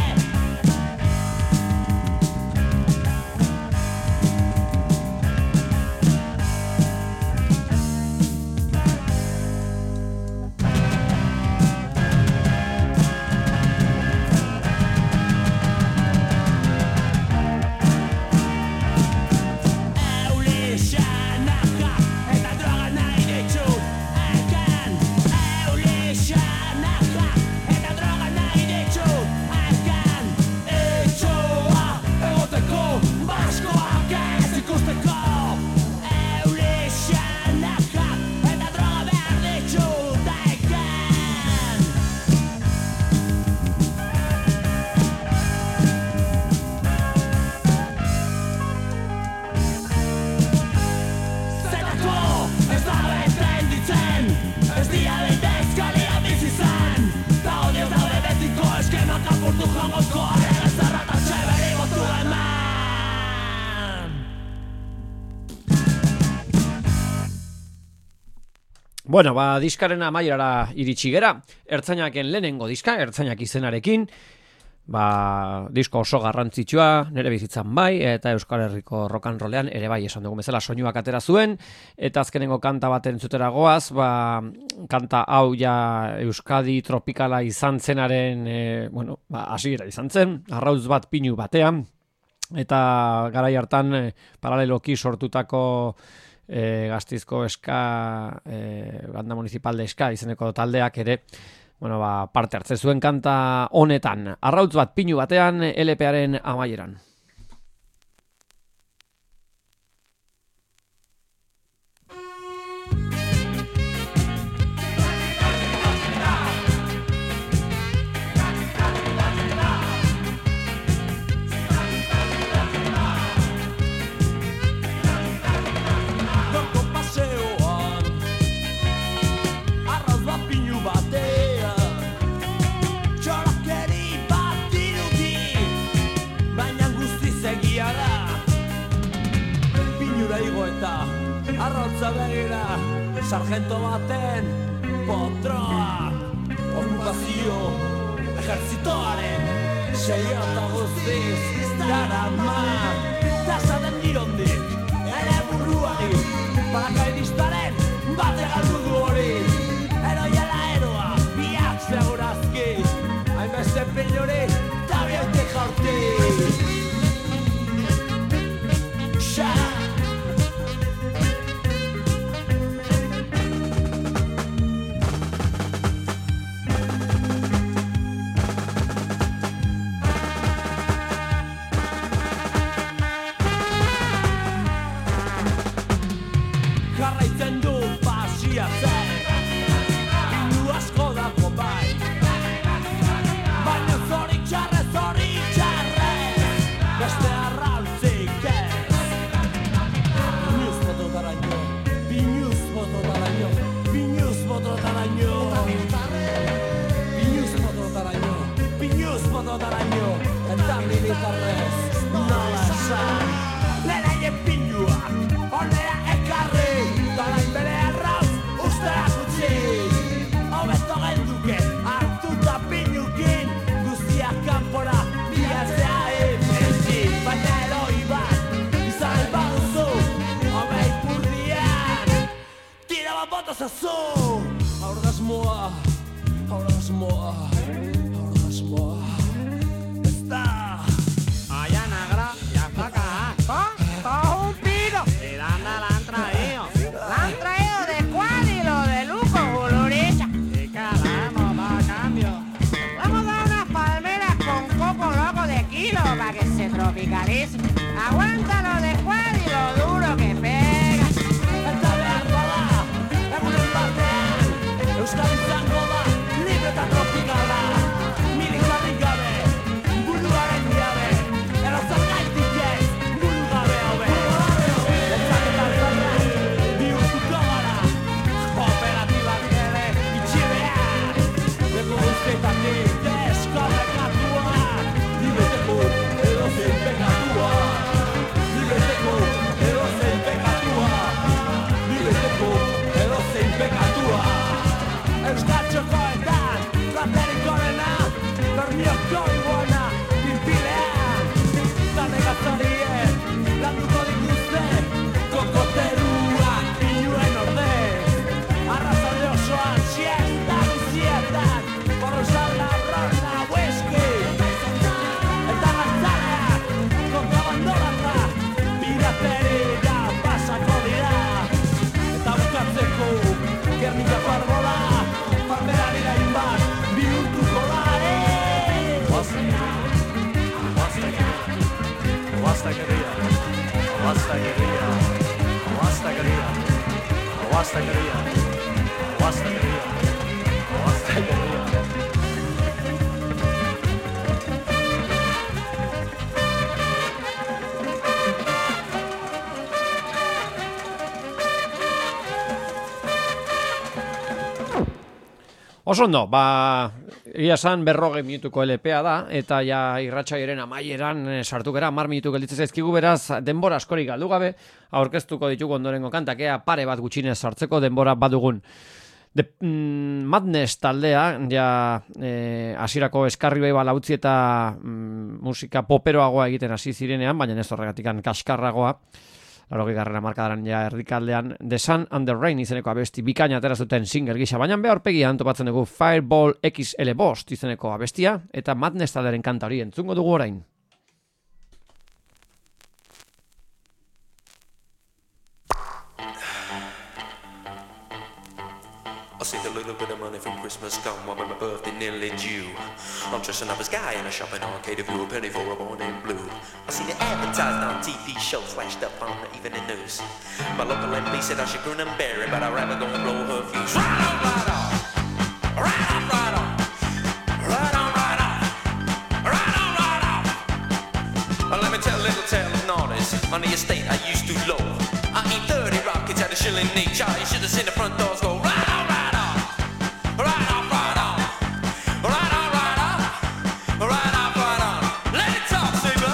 Bueno, ba, diskaren amaierara iritsi gera, ertzaiнаken lehenengo diska, ertzainak izenarekin, ba, disko oso garrantzitsua, nire bizitzan bai, eta Euskal Herriko rock and rollean ere bai, esan dugu bezala soinuak atera zuen, eta azkenengo kanta baten zutera goaz, ba, kanta hau ja Euskadi tropikala izan zenaren, e, bueno, ba, hasiera izan zen, arrauz bat pinu batean, eta garai hartan e, paraleloki sortutako E, Gaztizko eska, e, banda municipal de eska izeneko taldeak ere, bueno, ba, parte hartze zuen kanta honetan. Arrautz bat pinu batean L P-aren amaieran. arrotza begira, sargento baten potroa, okupazio ejertzitoaren seiota guztiz darama, tasaten dirondik ere buruari, paracaidistaren bate galdu du hori, eroiala eroa, biak segurazki, hainbeste pilori, tabiaute jaurti. Xa! Jarraitzen du pasia zen, inu asko dago bai, baina zoritxarrez, zoritxarrez, beste arrautzik ez. Binuz bototaraino, binuz bototaraino, binuz bototaraino, binuz bototaraino, binuz bototaraino, eta militarrez, nola esan, leraien pinua, honea ekarri, Talain bere arrauz, usteak utzi, hobeto gelduke, hartuta pinukin, guztiak kanpora, bihatzea epetzi, baina eroi bat, izan baduzu, hobei purdian, tira bat botazazu, aurgasmoa, aurgasmoa, aurgasmoa, ez da. Allá negra, ya está acá. ¡Oh! ¡Oh, un pino! ¿Y dónde la han traído? ¡La han traído de Cuadrilo, de Luco, Juluricha! ¿Y qué haremos para cambio? Vamos a dar unas palmeras con coco loco de kilo para que se tropicalice. Aguántalo de Cuadrilo, duro que pega. Eta behar bada, egunen batean, Euskal izango da, libre eta tropikala, militarrik gabe, buruaren jabe, erozer gaitik ez, buru gabe hobe. Letzak eta altzarrak, bihurtuko gara, kooperatibak ere itxi behar, lego guztietatik deskonekatuak, libreteko edozein pekatua, libreteko edozein pekatua, libreteko edozein pekatua. Euskatxokoetan, traperik onena, bermioko iguana, pinpilean, zane gatzarien, landuko dituzte, kokoteruak pinuen ordez, arrazalde osoan, siesta guzietan, porrozal labrona, whisky, eta gantzaleak, kontrabandorata, pirateria pasako dira, eta bukatzeko, Gernikako arbola, farmerari gain bat, bihurtuko da, eh! Guastakeria, guastakeria, guastakeria, guastakeria, guastakeria, guastakeria. Oso ondo, ba, egia esan berrogei minutuko L P A da, eta ja irratsaioaren amaieran e, sartu gara, mar minutu gelditzen zaizkigu, beraz, denbora askorik galdu gabe, aurkeztuko ditugu ondorengo kantak, ea pare bat gutxinez sartzeko denbora badugun. De, mm, Madness taldea, ja, e, hasierako eskarri bai balautzi eta mm, musika poperoagoa egiten hasi zirenean, baina ez horregatikan kaskarragoa, Larogi garrera markadaran ja erdikaldean The Sun and the Rain izeneko abesti bikaina atera zuten single gisa, baina behar pegian topatzen dugu Fireball X L bost izeneko abestia eta Madness talderen kanta hori entzungo dugu orain. I saved a little bit of money from Christmas gone while my birthday nearly due. I'm dressing up as guy in a shopping arcade, if you a penny for a born in blue. I seen it advertised on T V shows, flashed up on the evening news. My local M P said I should grin and bear it, but I'd rather go and blow her fuse. Right on, right on, right on, right on, right on, right on, right on, right on. Well, let me tell a little tale of naughties on the estate I used to love. I eat thirty rockets at a shilling each. You should have seen the front doors go right on, right on. Right on, right on, right on, right on, right on, right on. Let it talk, Saber.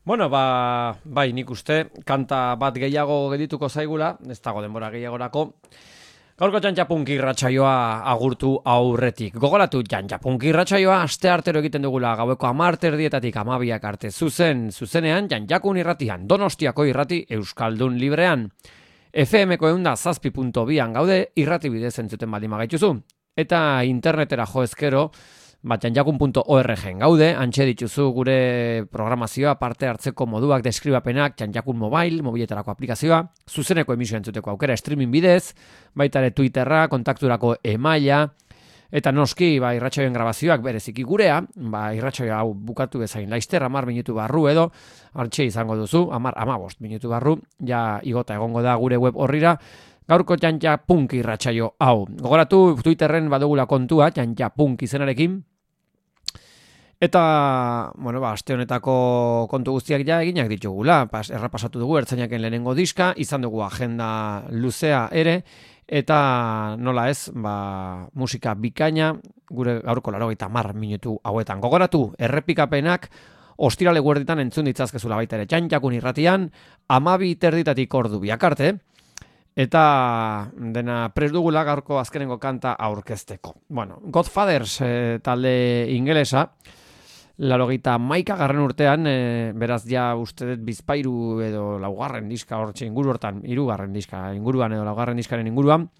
Bueno, ba, bai, nik uste, kanta bat gehiago gedituko zaigula, ez dago denbora gehiagorako. Gaurko Txantxapunk irratsaioa agurtu aurretik. Gogoratu Txantxapunk irratsaioa aste artero egiten dugula gaueko hamar erdietatik hamabiak arte zuzen, zuzenean Txantxakun irratian, Donostiako irrati Euskaldun librean. F M-ko eunda zazpi puntu bian gaude, irrati bidez entzuten baldin magaituzu. Eta internetera jo ezkero, bat txantxakun puntu org gaude, antxe dituzu gure programazioa, parte hartzeko moduak, deskribapenak, Txantxakun mobile, mobiletarako aplikazioa, zuzeneko emisio entzuteko aukera streaming bidez, baita ere Twitterra, kontakturako emaila, eta noski, ba, irratsaioen grabazioak bereziki gurea, ba, irratsaio hau bukatu bezain laister, amar minutu barru edo, antxe izango duzu, amar, amabost minutu barru, ja igota egongo da gure web horrira, gaurko Txantxapunk irratsaio hau. Gogoratu Twitterren badugula kontua, Txantxapunk izenarekin. Eta, bueno, ba, aste honetako kontu guztiak ja eginak ditugula. Pas, errapasatu dugu ertzainaken lehenengo diska, izan dugu agenda luzea ere, eta nola ez, ba, musika bikaina, gure gaurko laurogeita hamar minutu hauetan. Gogoratu, errepikapenak, ostirale guerditan entzun ditzazkezula baita ere Txantxakun irratian, hamabi terditatik ordu biakarte, eta dena prest dugula gaurko azkenengo kanta aurkezteko. Bueno, Godfathers eh, talde ingelesa, laurogeita hamaika garren urtean, eh, beraz ja uste dut bizpairu edo laugarren diska hortxe inguru hortan, hirugarren diska inguruan edo laugarren diskaren inguruan,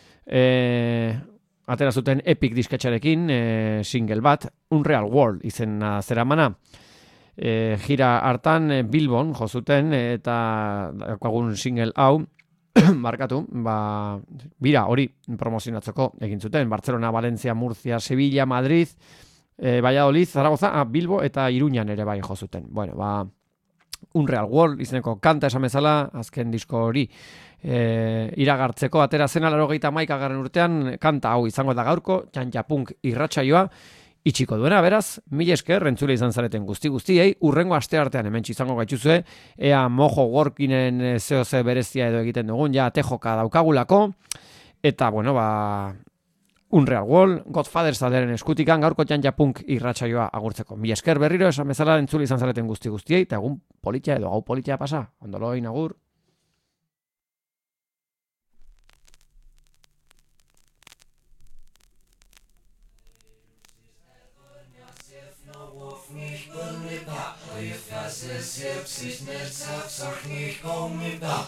eh, atera zuten Epic disketxarekin eh, single bat, Unreal World izena zeramana. Eh, gira hartan eh, Bilbon jo zuten eh, eta daukagun single hau, markatu, ba, bira hori promozionatzeko egin zuten. Barcelona, Valencia, Murcia, Sevilla, Madrid, e, Valladolid, Zaragoza, ah, Bilbo eta Iruñan ere bai jo zuten. Bueno, ba, Unreal World izeneko kanta esan bezala, azken disko hori e, iragartzeko atera zena laurogeita hamaika garren urtean, kanta hau izango da gaurko, Txantxapunk irratsaioa, itxiko duena, beraz, mil esker, entzule izan zareten guzti guztiei, urrengo aste artean hemen izango gaituzue, ea mojo workinen zeo ze berezia edo egiten dugun, ja tejoka daukagulako, eta, bueno, ba, Unreal World, Godfathers alderen eskutikan, gaurko Txantxapunk irratsaioa agurtzeko. Mil esker berriro, esan bezala entzule izan zareten guzti guztiei, eta egun politia edo gau politia pasa, ondoloin agur. Sepsis net sag nicht komm mit da.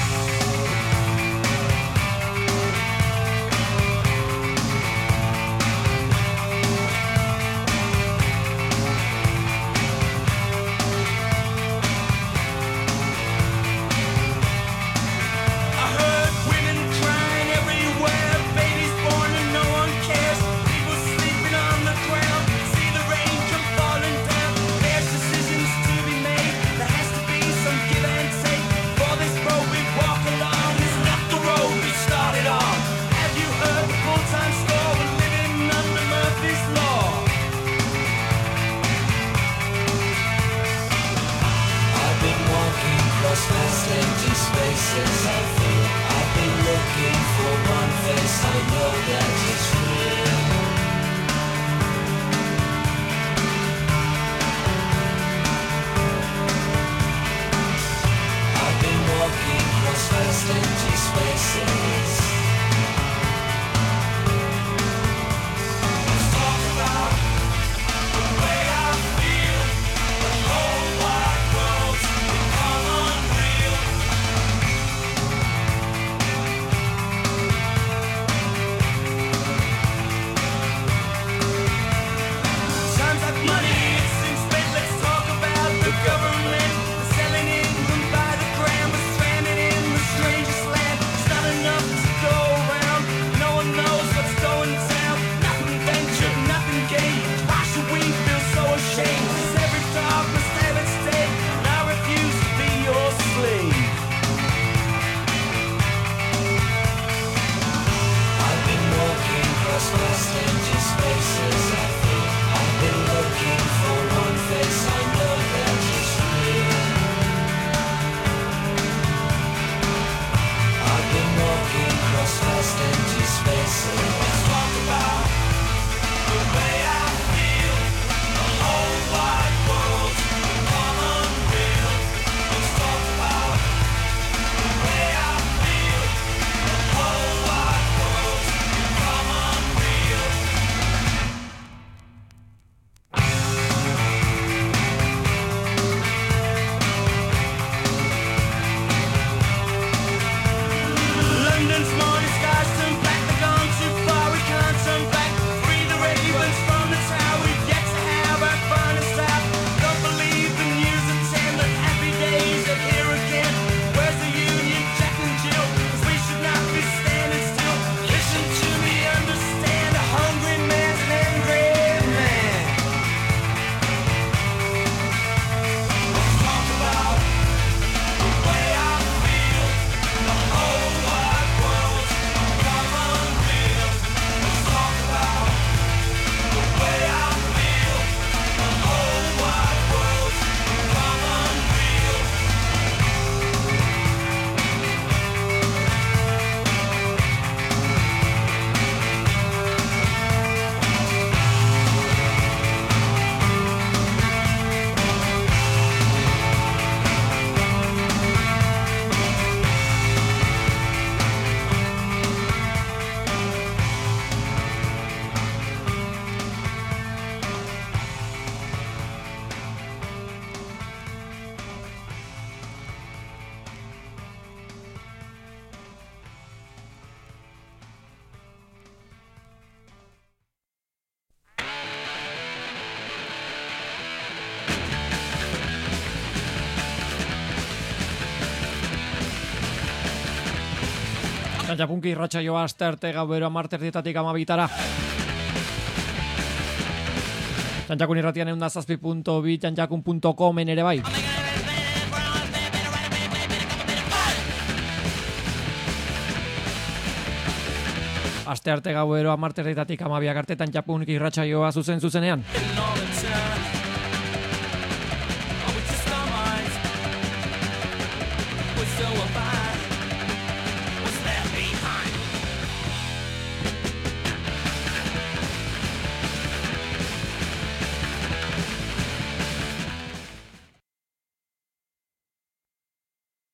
Vast empty spaces I feel I've been looking for one face I know that it's real I've been walking across vast empty spaces Let's talk about the way I feel The whole wide world's become unreal Times like money, it seems spent. Let's talk about the government. The selling England by the gram, the stranded in the strangest land. It's not enough to go around. No one knows what's going down. Nothing ventured, nothing gained. Why should we feel so ashamed? 'Cause every dog must have its day, and I refuse to be your slave. I've been walking across vast empty spaces. I feel I've been looking for one face. I know that it's real. I've been walking across vast empty spaces. Let's talk about the way I feel. The whole wide world's become unreal. Txantxapunki irratsaioa astearte gauero amarterdietatik amabitara. Txantxakun irratian eunda zazpi punto bi, txantxakun punto comen ere bai. Astearte gauero amarterdietatik amabiak arte Txantxapunki irratsaioa zuzen zuzenean. all the time.